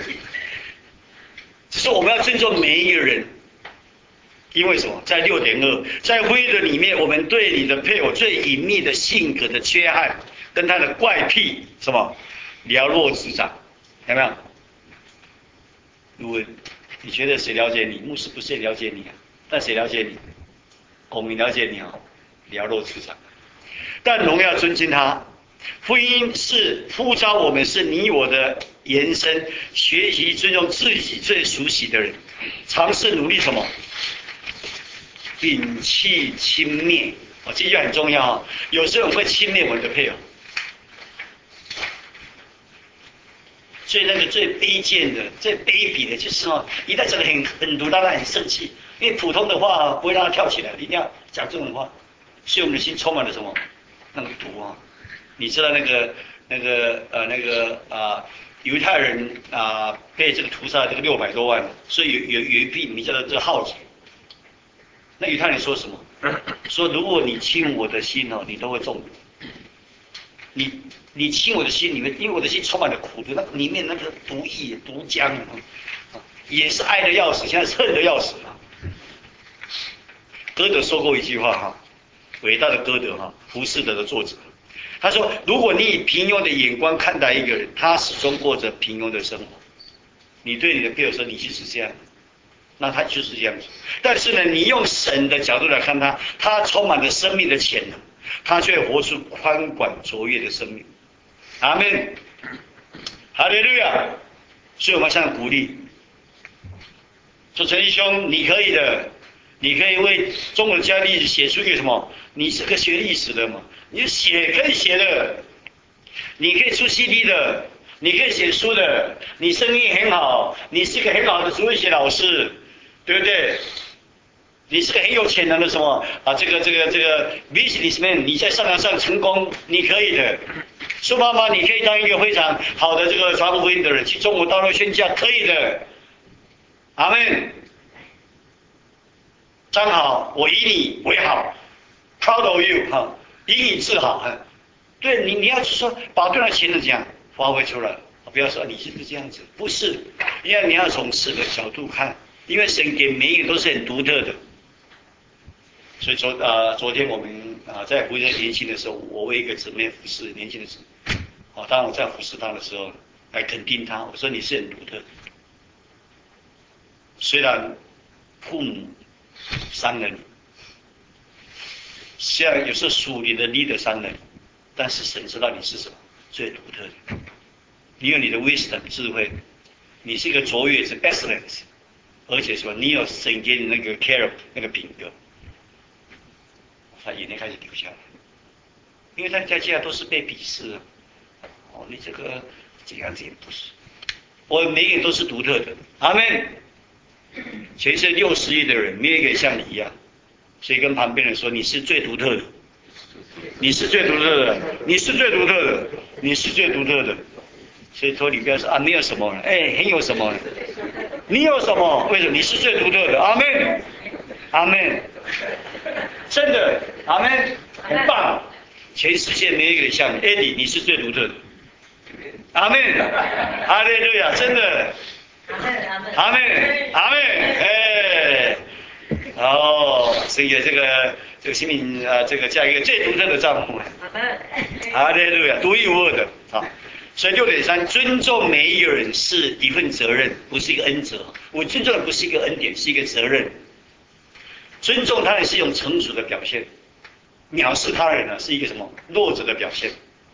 只是我们要尊重每一个人，因为什么？在6.2，在婚姻的里面，我们对你的配偶最隐秘的性格的缺憾跟他的怪癖什么了若指掌，有没有？如果你觉得谁了解你，牧师不是也了解你啊？但谁了解你？我们了解你啊，了若指掌。但荣耀尊敬他。婚姻是呼召我们是你我的延伸，学习尊重自己最熟悉的人，尝试努力什么？摒弃轻蔑，这句很重要啊。有时候我们会轻蔑我们的配偶，所以那个最卑贱的、最卑鄙的，就是一旦讲得很毒，让他很生气。因为普通的话不会让他跳起来，一定要讲这种话，所以我们的心充满了什么？那个毒啊！你知道犹太人被这个屠杀这个600多万，所以有一批名叫做这个号子。那犹太人说什么？说如果你亲我的心你都会中毒。你亲我的心里面，因为我的心充满了苦毒，那里面那个毒液毒浆也是爱的要死，现在是恨的要死啊。歌德说过一句话伟大的歌德浮士德的作者。他说：“如果你以平庸的眼光看待一个人，他始终过着平庸的生活。你对你的配偶说你就是这样，那他就是这样子。但是呢，你用神的角度来看他，他充满了生命的潜能，他却活出宽广卓越的生命。阿们，哈利路亚！所以我们向鼓励，说陈弟兄，你可以的，你可以为中国的教育历史写出一个什么？你是个学历史的嘛？你可以写的，你可以出 CD 的，你可以写书的，你声音很好，你是个很好的主日学老师，对不对？你是个很有潜能的什么这个 businessman， 你在商场上成功，你可以的。苏妈妈，你可以当一个非常好的这个传福音的人，去中国大陆宣教，可以的。阿们。张好，我以你为好 ，proud of you 以你自豪对你要说把对方的潜能讲发挥出来，不要说你是不是这样子，不是，因为你要从神的角度看，因为神给每一个人都是很独特的。所以昨天我们在服侍年轻的时候，我为一个姊妹服侍年轻的姊妹，当我在服侍她的时候，来肯定她，我说你是很独特的。虽然父母伤了你，虽然有时候属你的 leader 伤了你，但是神知道你是什么最独特的，你有你的 wisdom 智慧，你是一个卓越，是 excellence， 而且说你有神给你那个 care 那个品格。他眼泪开始流下来，因为他在家都是被鄙视的。你这个样子也不是，我每个人都是独特的。阿们。全世界60亿的人，没有一个人像你一样，所以跟旁边人说你是最独特的，你是最独特的，你是最独特的，你是最独特的。所以说你不要说没有什么了，很有什么了，你有什么？为什么？你是最独特的。阿们，阿们。真的，阿们，很棒！全世界没有一个人像你，Eddie，你是最独特的。 阿门，哈利路亚，真的，阿门，阿门，哎，哦，所以这个新民这个加一个最独特的账目，哈利路亚，独一无二的啊。所以6.3，尊重每一个人是一份责任，不是一个恩泽。我尊重的不是一个恩典，是一个责任。尊重他人是一种成熟的表现，藐视他人呢是一个什么弱者的表现。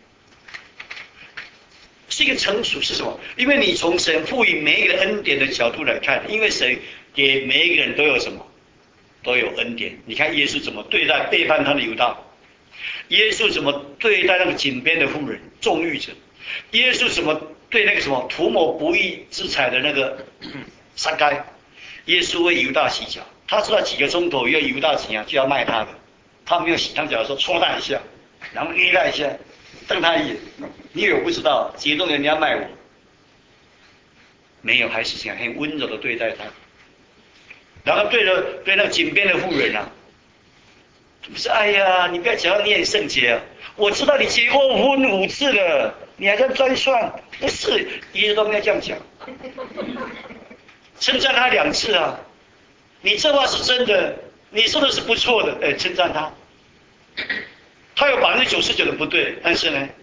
是一个成熟是什么？因为你从神赋予每一个恩典的角度来看，因为神给每一个人都有什么？都有恩典。你看耶稣怎么对待背叛他的犹大，耶稣怎么对待那个井边的妇人纵欲者，耶稣怎么对那个什么图谋不义之财的那个撒该，耶稣为犹大洗脚，他知道几个钟头以后犹大怎样就要卖他的，他没有洗他脚的时候戳他一下，然后捏他一下，瞪他一眼，你以为我不知道激动人家卖我？没有，还是想很温柔的对待他。然后对那个井边的妇人啊，不是哎呀，你不要讲到你很圣洁啊，我知道你结过婚5次了，你还在专算？不是，耶稣都没有这样讲，称赞他2次啊，你这话是真的，你说的是不错的，称赞他。他有99%的不对，但是呢，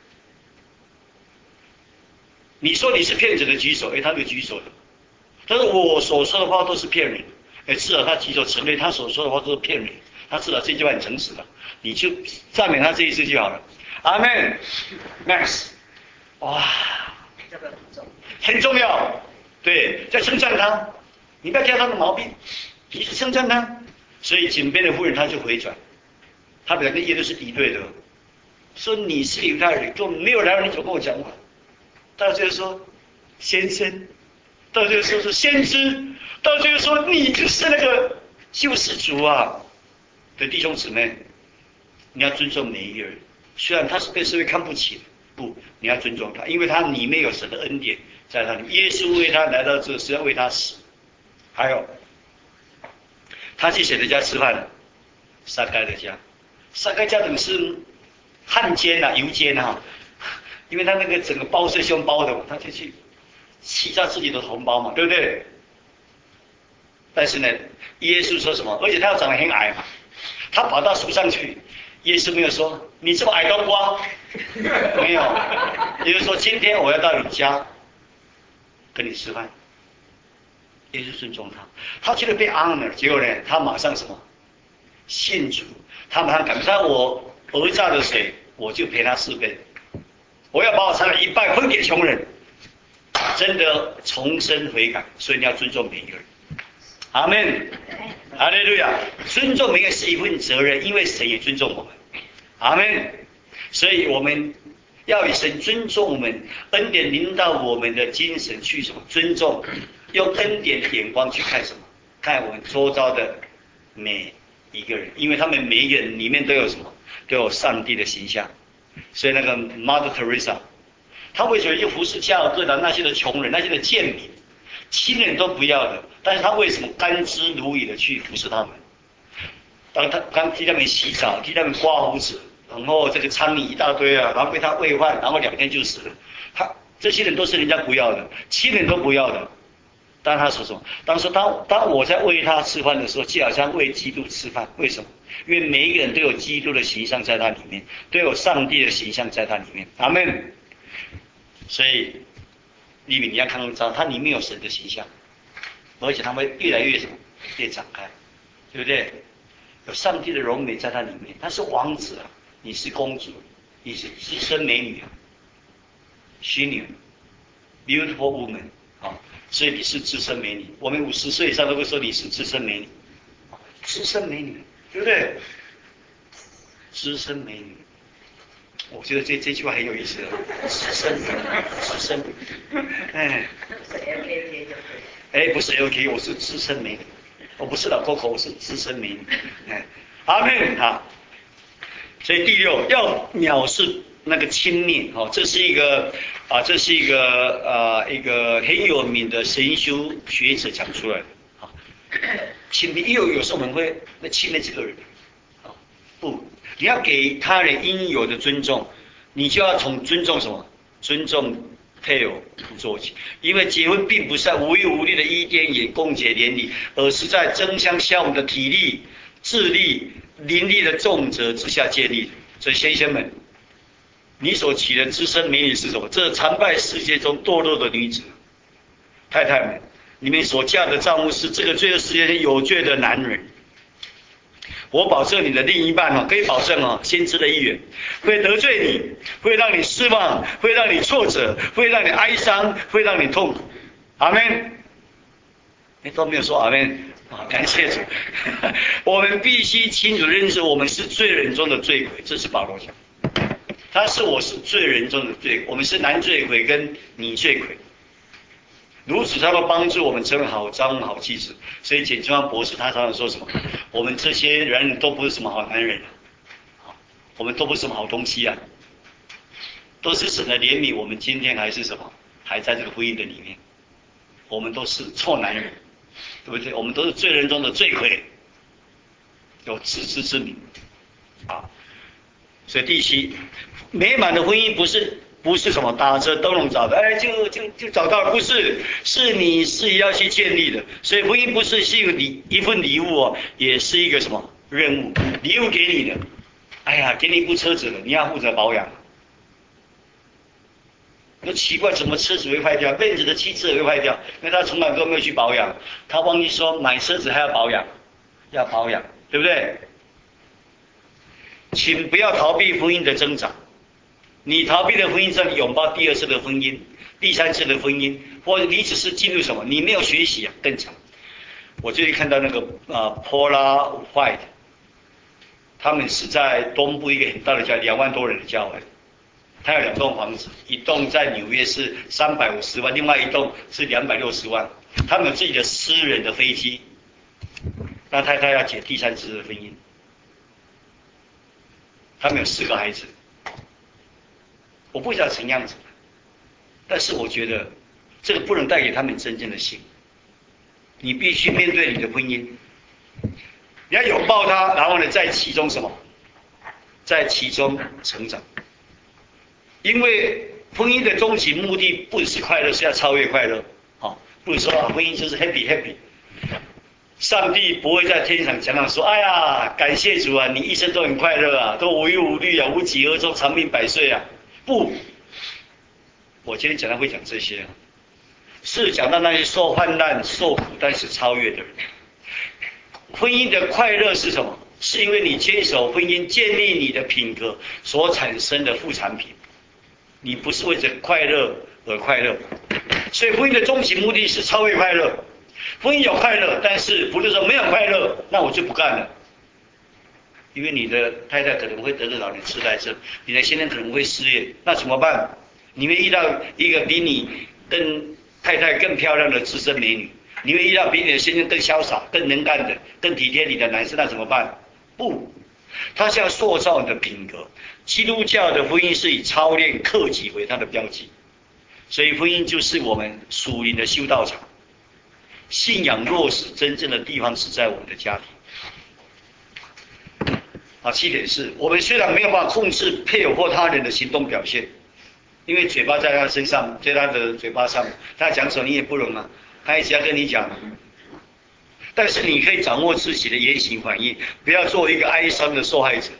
你说你是骗子的举手，他没有举手的。但是我所说的话都是骗人，至少他举手承认他所说的话都是骗人，他至少这句话很诚实的，你就赞美他这一次就好了。阿门 ，Max， 哇，很重要，对，在称赞他，你不要挑他的毛病，你是称赞他，所以井边的妇人他就回转，他本来跟耶稣是敌对的，说你是犹太人，就没有来人，你怎么跟我讲话？到最后说先生。到最后说是先知，到最后说你就是那个救世主啊！的弟兄姊妹，你要尊重每一个人，虽然他是被社会看不起的，不，你要尊重他，因为他里面有神的恩典在那里。耶稣为他来到这是要为他死。还有，他去谁的家吃饭？撒该的家。撒该家等是汉奸啊，犹奸啊，因为他那个整个包是用包的嘛，他就去欺诈自己的同胞嘛，对不对？但是呢，耶稣说什么？而且他要长得很矮嘛，他跑到树上去，耶稣没有说你这么矮冬瓜，没有，耶稣说今天我要到你家跟你吃饭。耶稣尊重他，他觉得被 honor， 结果呢，他马上什么信主，他马上感受我讹诈了谁，我就赔他4倍，我要把我财产1半分给穷人。真的重生悔改，所以你要尊重每一个人。阿们，哈利路亚！尊重每一个人是一份责任，因为神也尊重我们。阿们，所以我们要以神尊重我们，恩典临到我们的精神去什么尊重，用恩典的眼光去看什么，看我们周遭的每一个人，因为他们每一个人里面都有什么，都有上帝的形象。所以那个 Mother Teresa。他为什么就服侍加尔各答那些的穷人、那些的贱民、亲人都不要的？但是他为什么甘之如饴的去服侍他们？当他刚替他们洗澡、替他们刮胡子，然后这个苍蝇一大堆啊，然后被他喂饭，然后2天就死了。这些人都是人家不要的，亲人都不要的。但他说什么？当我在喂他吃饭的时候，就好像喂基督吃饭。为什么？因为每一个人都有基督的形象在他里面，都有上帝的形象在他里面。阿们。所以，利比你要看到它里面有神的形象，而且它会越来越展开，对不对？有上帝的柔美在它里面，他是王子啊，你是公主，你是资深美女啊，虚女 ，beautiful woman 啊，所以你是资深美女。我们50岁以上都会说你是资深美女，资深美女，对不对？资深美女。我觉得这句话很有意思，资深，不是 LK， 我是资深美女，我不是老Coco，我是资深美女，阿们啊。所以第6要藐视那个轻蔑，这是一个一个很有名的神修学者讲出来的啊，轻蔑，有时候我们会轻蔑这个人，不。你要给他人应有的尊重，你就要从尊重什么？ 尊重配偶不做情，因为结婚并不是在无忧无虑的伊甸园共结连理，而是在争相效勇的体力、智力、灵力的重责之下建立的。所以先生们，你所娶的资深美女是什么？这残败世界中堕落的女子。太太们，你们所嫁的丈夫是这个罪恶世界中有罪的男人。我保证你的另一半可以保证先知的一员会得罪你，会让你失望，会让你挫折，会让你哀伤，会让你痛苦。阿们。你都没有说阿们，感谢主。我们必须清楚认识，我们是罪人中的罪魁，这是保罗讲。我是罪人中的罪魁，我们是男罪魁跟女罪魁。如此，他会帮助我们成为好丈夫、好妻子。所以简中安博士他常常说什么？我们这些人都不是什么好男人，我们都不是什么好东西啊，都是神的怜悯。我们今天还是什么？还在这个婚姻的里面，我们都是臭男人，对不对？我们都是罪人中的罪魁，有自知之明啊。所以第七，美满的婚姻不是什么打着灯笼找的，就找到了，不是，是你自己要去建立的。所以婚姻不是一份礼物也是一个什么任务？礼物给你的，给你一部车子了，你要负责保养。那奇怪，怎么车子会坏掉？奔驰的汽车也会坏掉，因为他从来都没有去保养，他忘记说买车子还要保养，对不对？请不要逃避婚姻的挣扎。你逃避的婚姻，让你拥抱第二次的婚姻、第三次的婚姻，或者你只是进入什么？你没有学习更长。我最近看到那个Paula White， 他们是在东部一个很大的2万多人的教会，他有2栋房子，一栋在纽约是350万，另外一栋是260万。他们有自己的私人的飞机，那太太要结第三次的婚姻，他们有4个孩子。我不知道什么样子，但是我觉得这个不能带给他们真正的幸福。你必须面对你的婚姻，你要拥抱它，然后呢，在其中什么？在其中成长。因为婚姻的终极目的不是快乐，是要超越快乐。不是说婚姻就是 happy。上帝不会在天上讲说，感谢主啊，你一生都很快乐啊，都无忧无虑啊，无疾而终，长命百岁啊。不，我今天讲的会讲这些，是讲到那些受患难、受苦但是超越的人。婚姻的快乐是什么？是因为你坚守婚姻，建立你的品格所产生的副产品。你不是为着快乐而快乐，所以婚姻的终极目的是超越快乐。婚姻有快乐，但是不是说没有快乐，那我就不干了。因为你的太太可能会得了老年痴呆症，你的先生可能会失业，那怎么办？你会遇到一个比你更太太更漂亮的资深美女，你会遇到比你的先生更潇洒、更能干的、更体贴你的男生，那怎么办？不，他是要塑造你的品格。基督教的婚姻是以操练克己为它的标记，所以婚姻就是我们属灵的修道场。信仰落实真正的地方是在我们的家庭。7点是，我们虽然没有办法控制配偶或他人的行动表现，因为嘴巴在他身上，在他的嘴巴上，他讲什么你也不能他一直要跟你讲。但是你可以掌握自己的言行反应，不要做一个哀伤的受害者。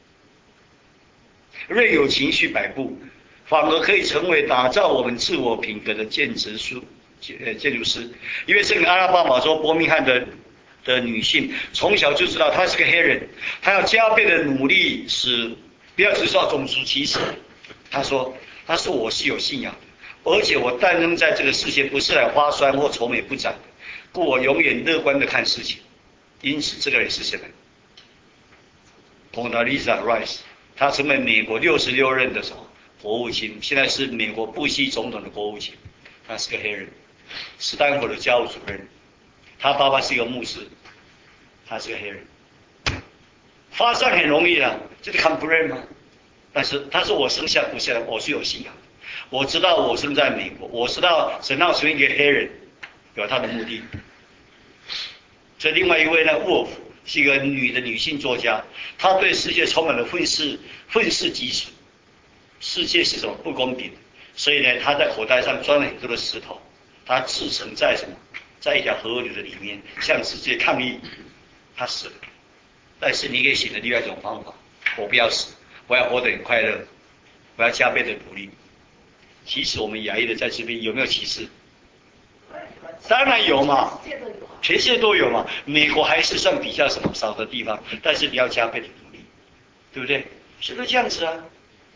任有情绪摆布，反而可以成为打造我们自我品格的建筑师。因为这个阿拉巴马州伯明翰的女性从小就知道她是个黑人，她要加倍的努力，不要只说种族歧视。她说我是有信仰的，而且我诞生在这个世界不是来花酸或愁眉不展的，故我永远乐观的看事情。因此这个人是谁呢？ Condoleezza Rice， 她成为美国66任的国务卿，现在是美国布希总统的国务卿。她是个黑人，斯坦福的教务主任，他爸爸是一个牧师，他是个黑人。发散很容易的，这个 complain 吗？但是他说我生下不下，我是有信仰的，我知道我生在美国，我知道神让我成为一个黑人有他的目的。这另外一位呢，Wolf 是一个女性作家，她对世界充满了愤世嫉俗。世界是什么不公平？ 所以呢，他在口袋上装了很多的石头，他自沉在什么，在一条河流的里面，向世界抗议，他死了。但是你可以选择另外一种方法，我不要死，我要活得很快乐，我要加倍的努力。其实我们亚裔的在这边有没有歧视？当然有嘛，全世界都有嘛。美国还是算比较什么少的地方，但是你要加倍的努力，对不对？是不是这样子啊？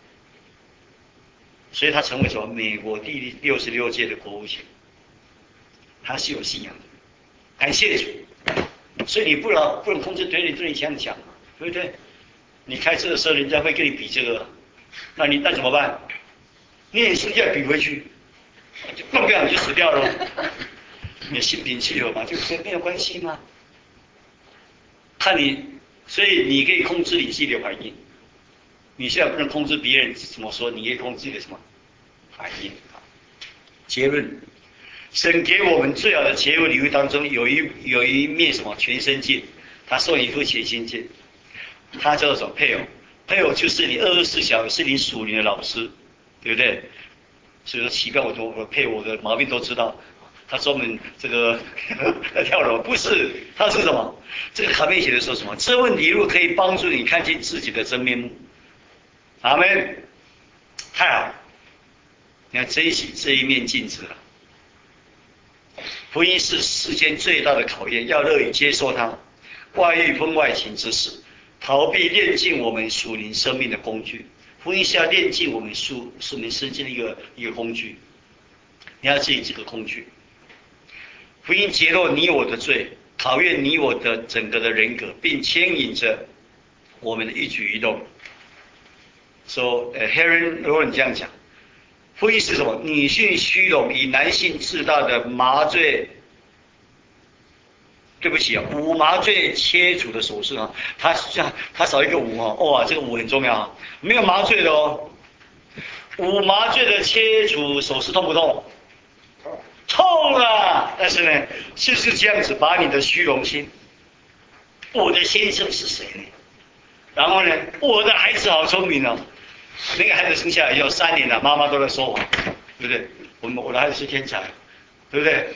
所以他成为什么？美国第66届的国务卿，他是有信仰的，感谢主。所以你不能控制对你这样讲，对不对？你开车的时候，人家会跟你比这个，那怎么办？你也是要比回去，就动不了你就死掉了。你心平气和嘛，就没有关系嘛。看你，所以你可以控制你自己的反应。你现在不能控制别人怎么说，你可以控制自己的什么反应。结论，神给我们最好的节物礼物当中有一面什么全身镜，他送你一副全身镜，他叫做什么配偶？配偶就是你24小时是你属灵的老师，对不对？所以说奇怪，我配偶的毛病都知道。他专门这个跳楼，不是，他是什么？这个卡片写的说什么？这问题如果可以帮助你看清自己的真面目，阿们，太好，你要珍惜这一面镜子了。福音是世间最大的考验，要乐于接受它。外遇婚外情之事，逃避炼净我们属灵生命的工具。福音是要炼净我们属灵生命的一个工具，你要记这个工具。福音揭露你我的罪，考验你我的整个的人格，并牵引着我们的一举一动。说Helen Rowan 这样讲，福音是什么？女性虚荣以男性自大的麻醉，对不起啊，无麻醉切除的手术啊，他少一个无啊，哇，这个无很重要啊，没有麻醉的哦，无麻醉的切除手术痛不痛？痛啊！但是呢，就是这样子把你的虚荣心，我的先生是谁呢？然后呢，我的孩子好聪明哦，那个孩子生下来要3年了，妈妈都在说谎，对不对？我的孩子是天才，对不对？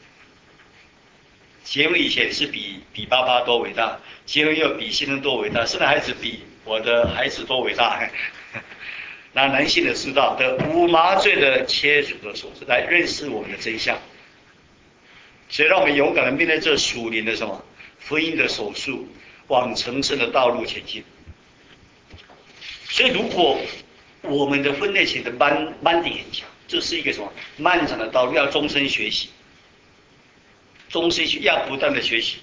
结婚以前是比爸爸多伟大，结婚又比先生多伟大，生了孩子比我的孩子多伟大。拿男性的知道的无麻醉的切除的手术来认识我们的真相，所以让我们勇敢的面对这属灵的什么福音的手术，往成圣的道路前进。所以如果我们的婚内情的班底很强，这是一个什么漫长的道路，要终身学习，终身要不断的学习。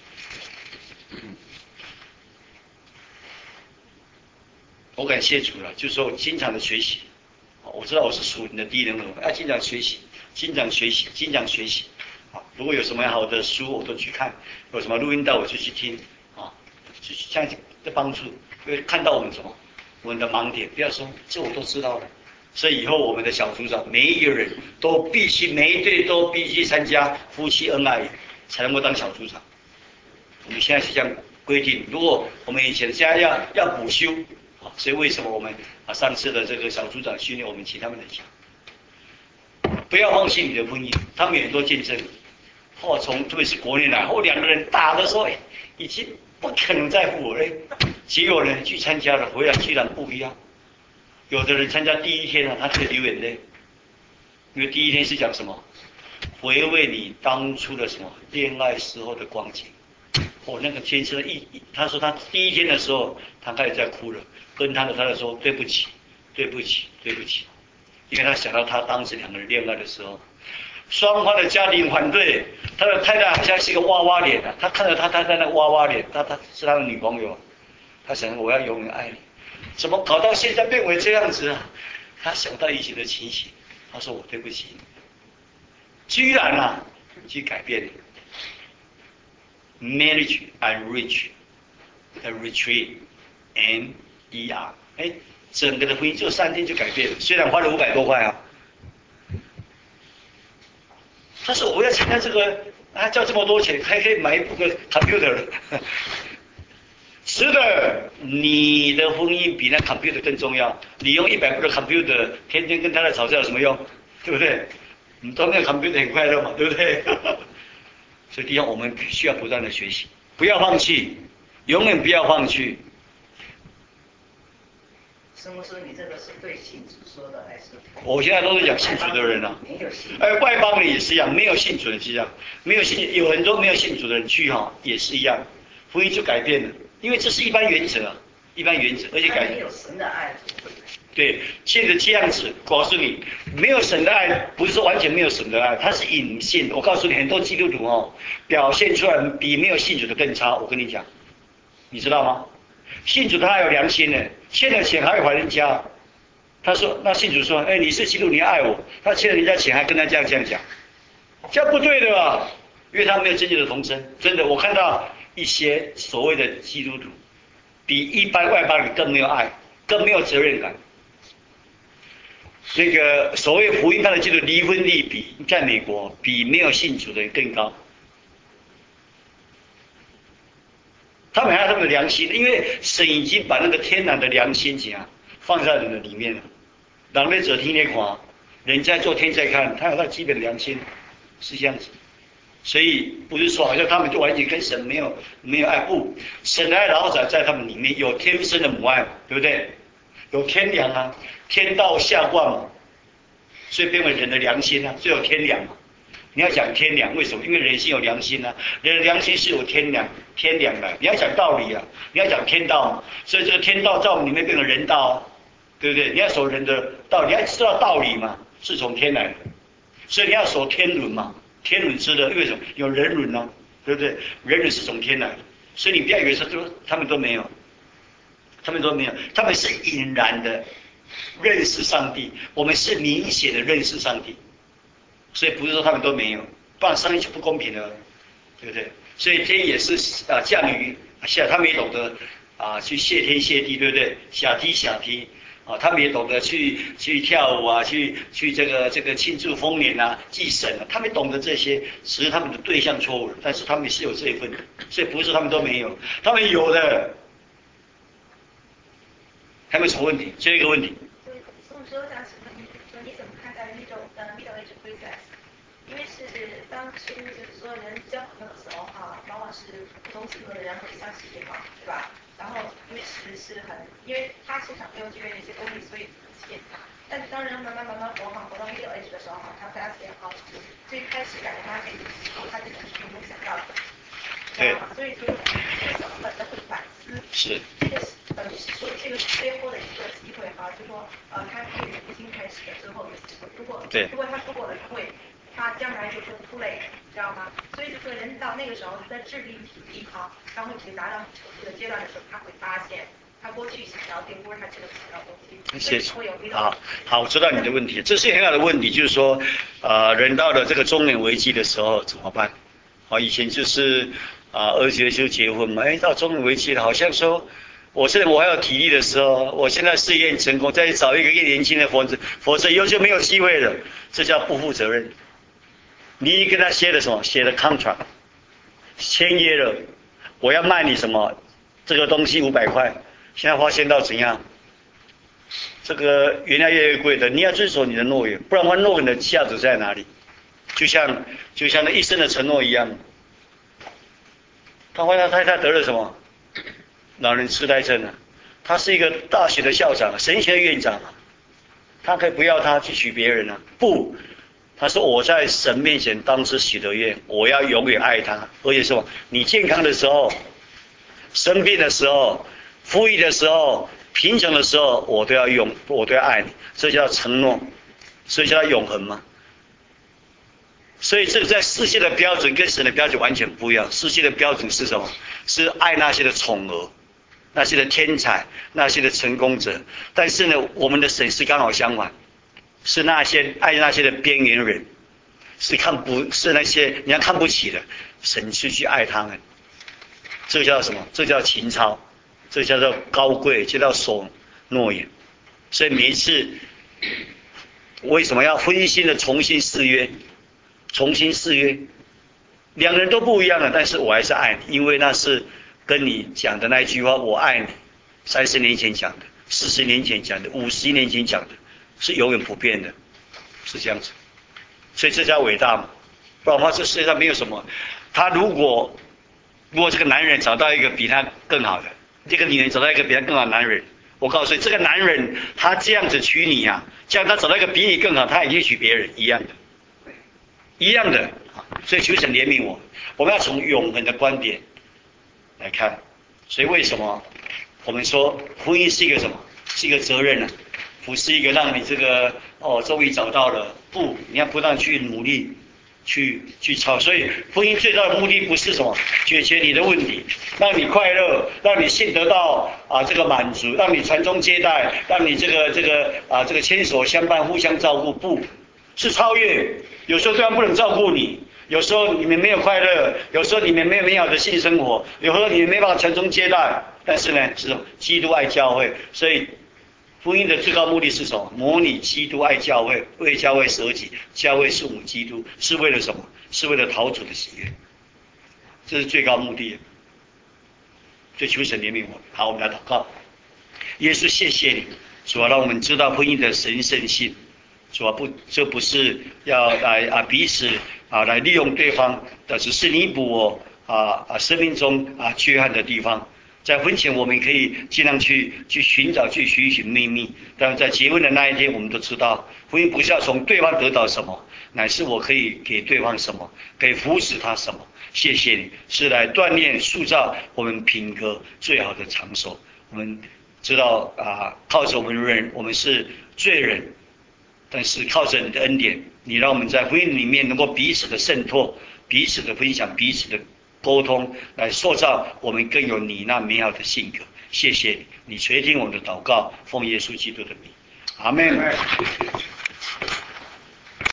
我感谢主了，就是说我经常的学习，我知道我是属灵的低能儿，要经常学习，经常学习，经常学习。如果有什么好的书我都去看，有什么录音带我就去听，就这样的帮助，会看到我们什么我们的盲点，不要说这我都知道了。所以以后我们的小组长每一个人都必须，每一队都必须参加夫妻恩爱才能够当小组长。我们现在是这样规定，如果我们以前现在要补修。所以为什么我们上次的这个小组长训练我们请他们来讲，不要放弃你的婚姻，他们有很多见证。特别是国内来，2个人打的时候，已经不可能再复合了，结果呢去参加了，回来居然不一样。有的人参加第1天他可以流眼泪，因为第1天是讲什么？回味你当初的什么恋爱时候的光景。那个先生他说他第1天的时候，他开始在哭了，跟他的太太说对不起，对不起，对不起，因为他想到他当时2个人恋爱的时候，双方的家庭反对，他的太太好像是一个娃娃脸他看着他太太那娃娃脸，他是他的女朋友，他想我要永远爱你，怎么搞到现在变为这样子啊？他想到以前的情形，他说我对不起你，居然去改变。Marriage and Rich, the retreat, NER， 整个的婚姻就3天就改变了，虽然花了500多块啊。他说我要参加这个，交这么多钱，还可以买一部个 computer， 是的，你的婚姻比那 computer 更重要。你用100部的 computer 天天跟他在吵架有什么用？对不对？你都那个 computer 很快乐嘛，对不对？所以弟兄，我们必须要不断的学习，不要放弃，永远不要放弃。 师母说你这个是对信主说的还是？ 我现在都是讲信主的人啊，外邦人也是一样，没有信主的是一样，没有信，有很多没有信主的人去也是一样，福音就改变了，因为这是一般原则，而且改变。 没有神的爱。 对，现在这样子，告诉你，没有神的爱，不是说完全没有神的爱，它是隐性的。我告诉你，很多基督徒表现出来比没有信主的更差。我跟你讲，你知道吗？信主他还有良心呢，欠了钱还会还人家。他说，那信主说，哎，你是基督，你要爱我。他欠了人家钱还跟他这样讲，这样不对的吧？因为他没有真正的童真。真的，我看到一些所谓的基督徒，比一般外邦人更没有爱，更没有责任感。那个所谓福音派的基督徒离婚率比在美国比没有信主的人更高。他们还有他们的良心，因为神已经把那个天然的良心放在人的里面了。人类者听那话，人在做天在看，他有他基本的良心，是这样子。所以不是说好像他们就完全跟神没有爱，不，神的爱老早在他们里面有天生的母爱，对不对？有天良啊，天道下灌嘛，所以变为人的良心啊，所以有天良嘛。你要讲天良，为什么？因为人性有良心啊，人的良心是有天良的。你要讲道理啊，你要讲天道嘛，所以这个天道在我们里面变成人道啊，对不对？你要守人的道理，你要知道道理嘛，是从天来的，所以你要守天伦嘛，天伦之乐，为什么？有人伦啊，对不对？人伦是从天来的，所以你不要以为说他们都没有，他们是隐然的认识上帝，我们是明显的认识上帝。所以不是说他们都没有，不然上帝就不公平了，对不对？所以天也是降雨下，他们也懂得去谢天谢地，对不对？下梯他们也懂得去跳舞去这个庆祝丰年祭神他们懂得这些，只是他们的对象错误了，但是他们是有这一份的，所以不是说他们都没有，他们有的。还有没有什么问题？最后一个问题。 所以我想请问你说你怎么看待middle age crisis？因为是当初就是说人交朋友的时候往往是不同性格的人会相识对方，对吧？然后因为因为他身上没有具备那些功力，所以吸引他。但是当人慢慢活到middle age的时候他发现最开始感觉他自己他自己是没有想到的。 对。 所以说就是本的会反思。 是。 这个等于是说这个是最后的一个机会就说他可以重新开始的最后一个机会。如果他错过了他将来就说too late，知道吗？所以就说人到那个时候在智力体力然后已经达到这个阶段的时候，他会发现他过去想要并不是他这个想要的东西。谢谢。 好，我知道你的问题，这是很好的问题，就是说人到了这个中年危机的时候怎么办？以前就是20岁就结婚嘛，到中年危机了，好像说我还有体力的时候，我现在事业很成功，再找一个更年轻的否则以后就没有机会了，这叫不负责任。你跟他写的什么？写的 contract， 签约了，我要卖你什么这个东西500块，现在发现到怎样？这个原来越贵的，你要遵守你的诺言，不然的话诺言的价值在哪里？就像那一生的承诺一样。他发现他太太得了什么？老人痴呆症他是一个大学的校长，神学院长他可以不要他去娶别人不，他说我在神面前当时许的愿，我要永远爱他，而且说你健康的时候、生病的时候、富裕的时候、贫穷的时候，我都要爱你，这叫承诺，所以叫永恒嘛。所以这个在世界的标准跟神的标准完全不一样。世界的标准是什么？是爱那些的宠儿，那些的天才，那些的成功者。但是呢，我们的神是刚好相反，是爱那些的边缘人，是那些人家看不起的，神去爱他们。这叫什么？这叫情操，这叫做高贵，这叫守诺言。所以每一次为什么要婚姻的重新誓约？两个人都不一样了，但是我还是爱你，因为那是跟你讲的那一句话我爱你，30年前讲的，40年前讲的，50年前讲的，是永远不变的，是这样子。所以这叫伟大嘛？不然的话，这世界上没有什么。他如果这个男人找到一个比他更好的，这个女人找到一个比他更好的男人，我告诉你，这个男人他这样子娶你啊，这样他找到一个比你更好，他也去娶别人，一样的，一样的。所以求神怜悯我们要从永恒的观点来看。所以为什么我们说婚姻是一个什么？是一个责任啊，不是一个让你这个终于找到了，不，你要不断去努力。去操，所以婚姻最大的目的不是什么解决你的问题，让你快乐，让你性得到这个满足，让你传宗接代，让你这个牵手相伴，互相照顾，不是超越。有时候对方不能照顾你，有时候你们没有快乐，有时候你们没有美好的性生活，有时候你们没办法传宗接代，但是呢，是基督爱教会，所以婚姻的最高目的是什么？模拟基督爱教会，为教会舍己，教会属母基督，是为了什么？是为了讨主的喜悦，这是最高目的。所以求神怜悯我们。好，我们来祷告。耶稣，谢谢你，主啊，让我们知道婚姻的神圣性。主啊，这不是要来彼此来利用对方，只是弥补我生命中缺憾的地方。在婚前我们可以尽量去寻找，去寻秘密，但是在结婚的那一天，我们都知道，婚姻不是要从对方得到什么，乃是我可以给对方什么，可以扶持他什么。谢谢你，是来锻炼塑造我们品格最好的场所。我们知道靠着我们人，我们是罪人，但是靠着你的恩典，你让我们在婚姻里面能够彼此的渗透，彼此的分享，彼此的沟通，来塑造我们更有你那美好的性格。谢谢你，你垂听我们的祷告，奉耶稣基督的名，阿们。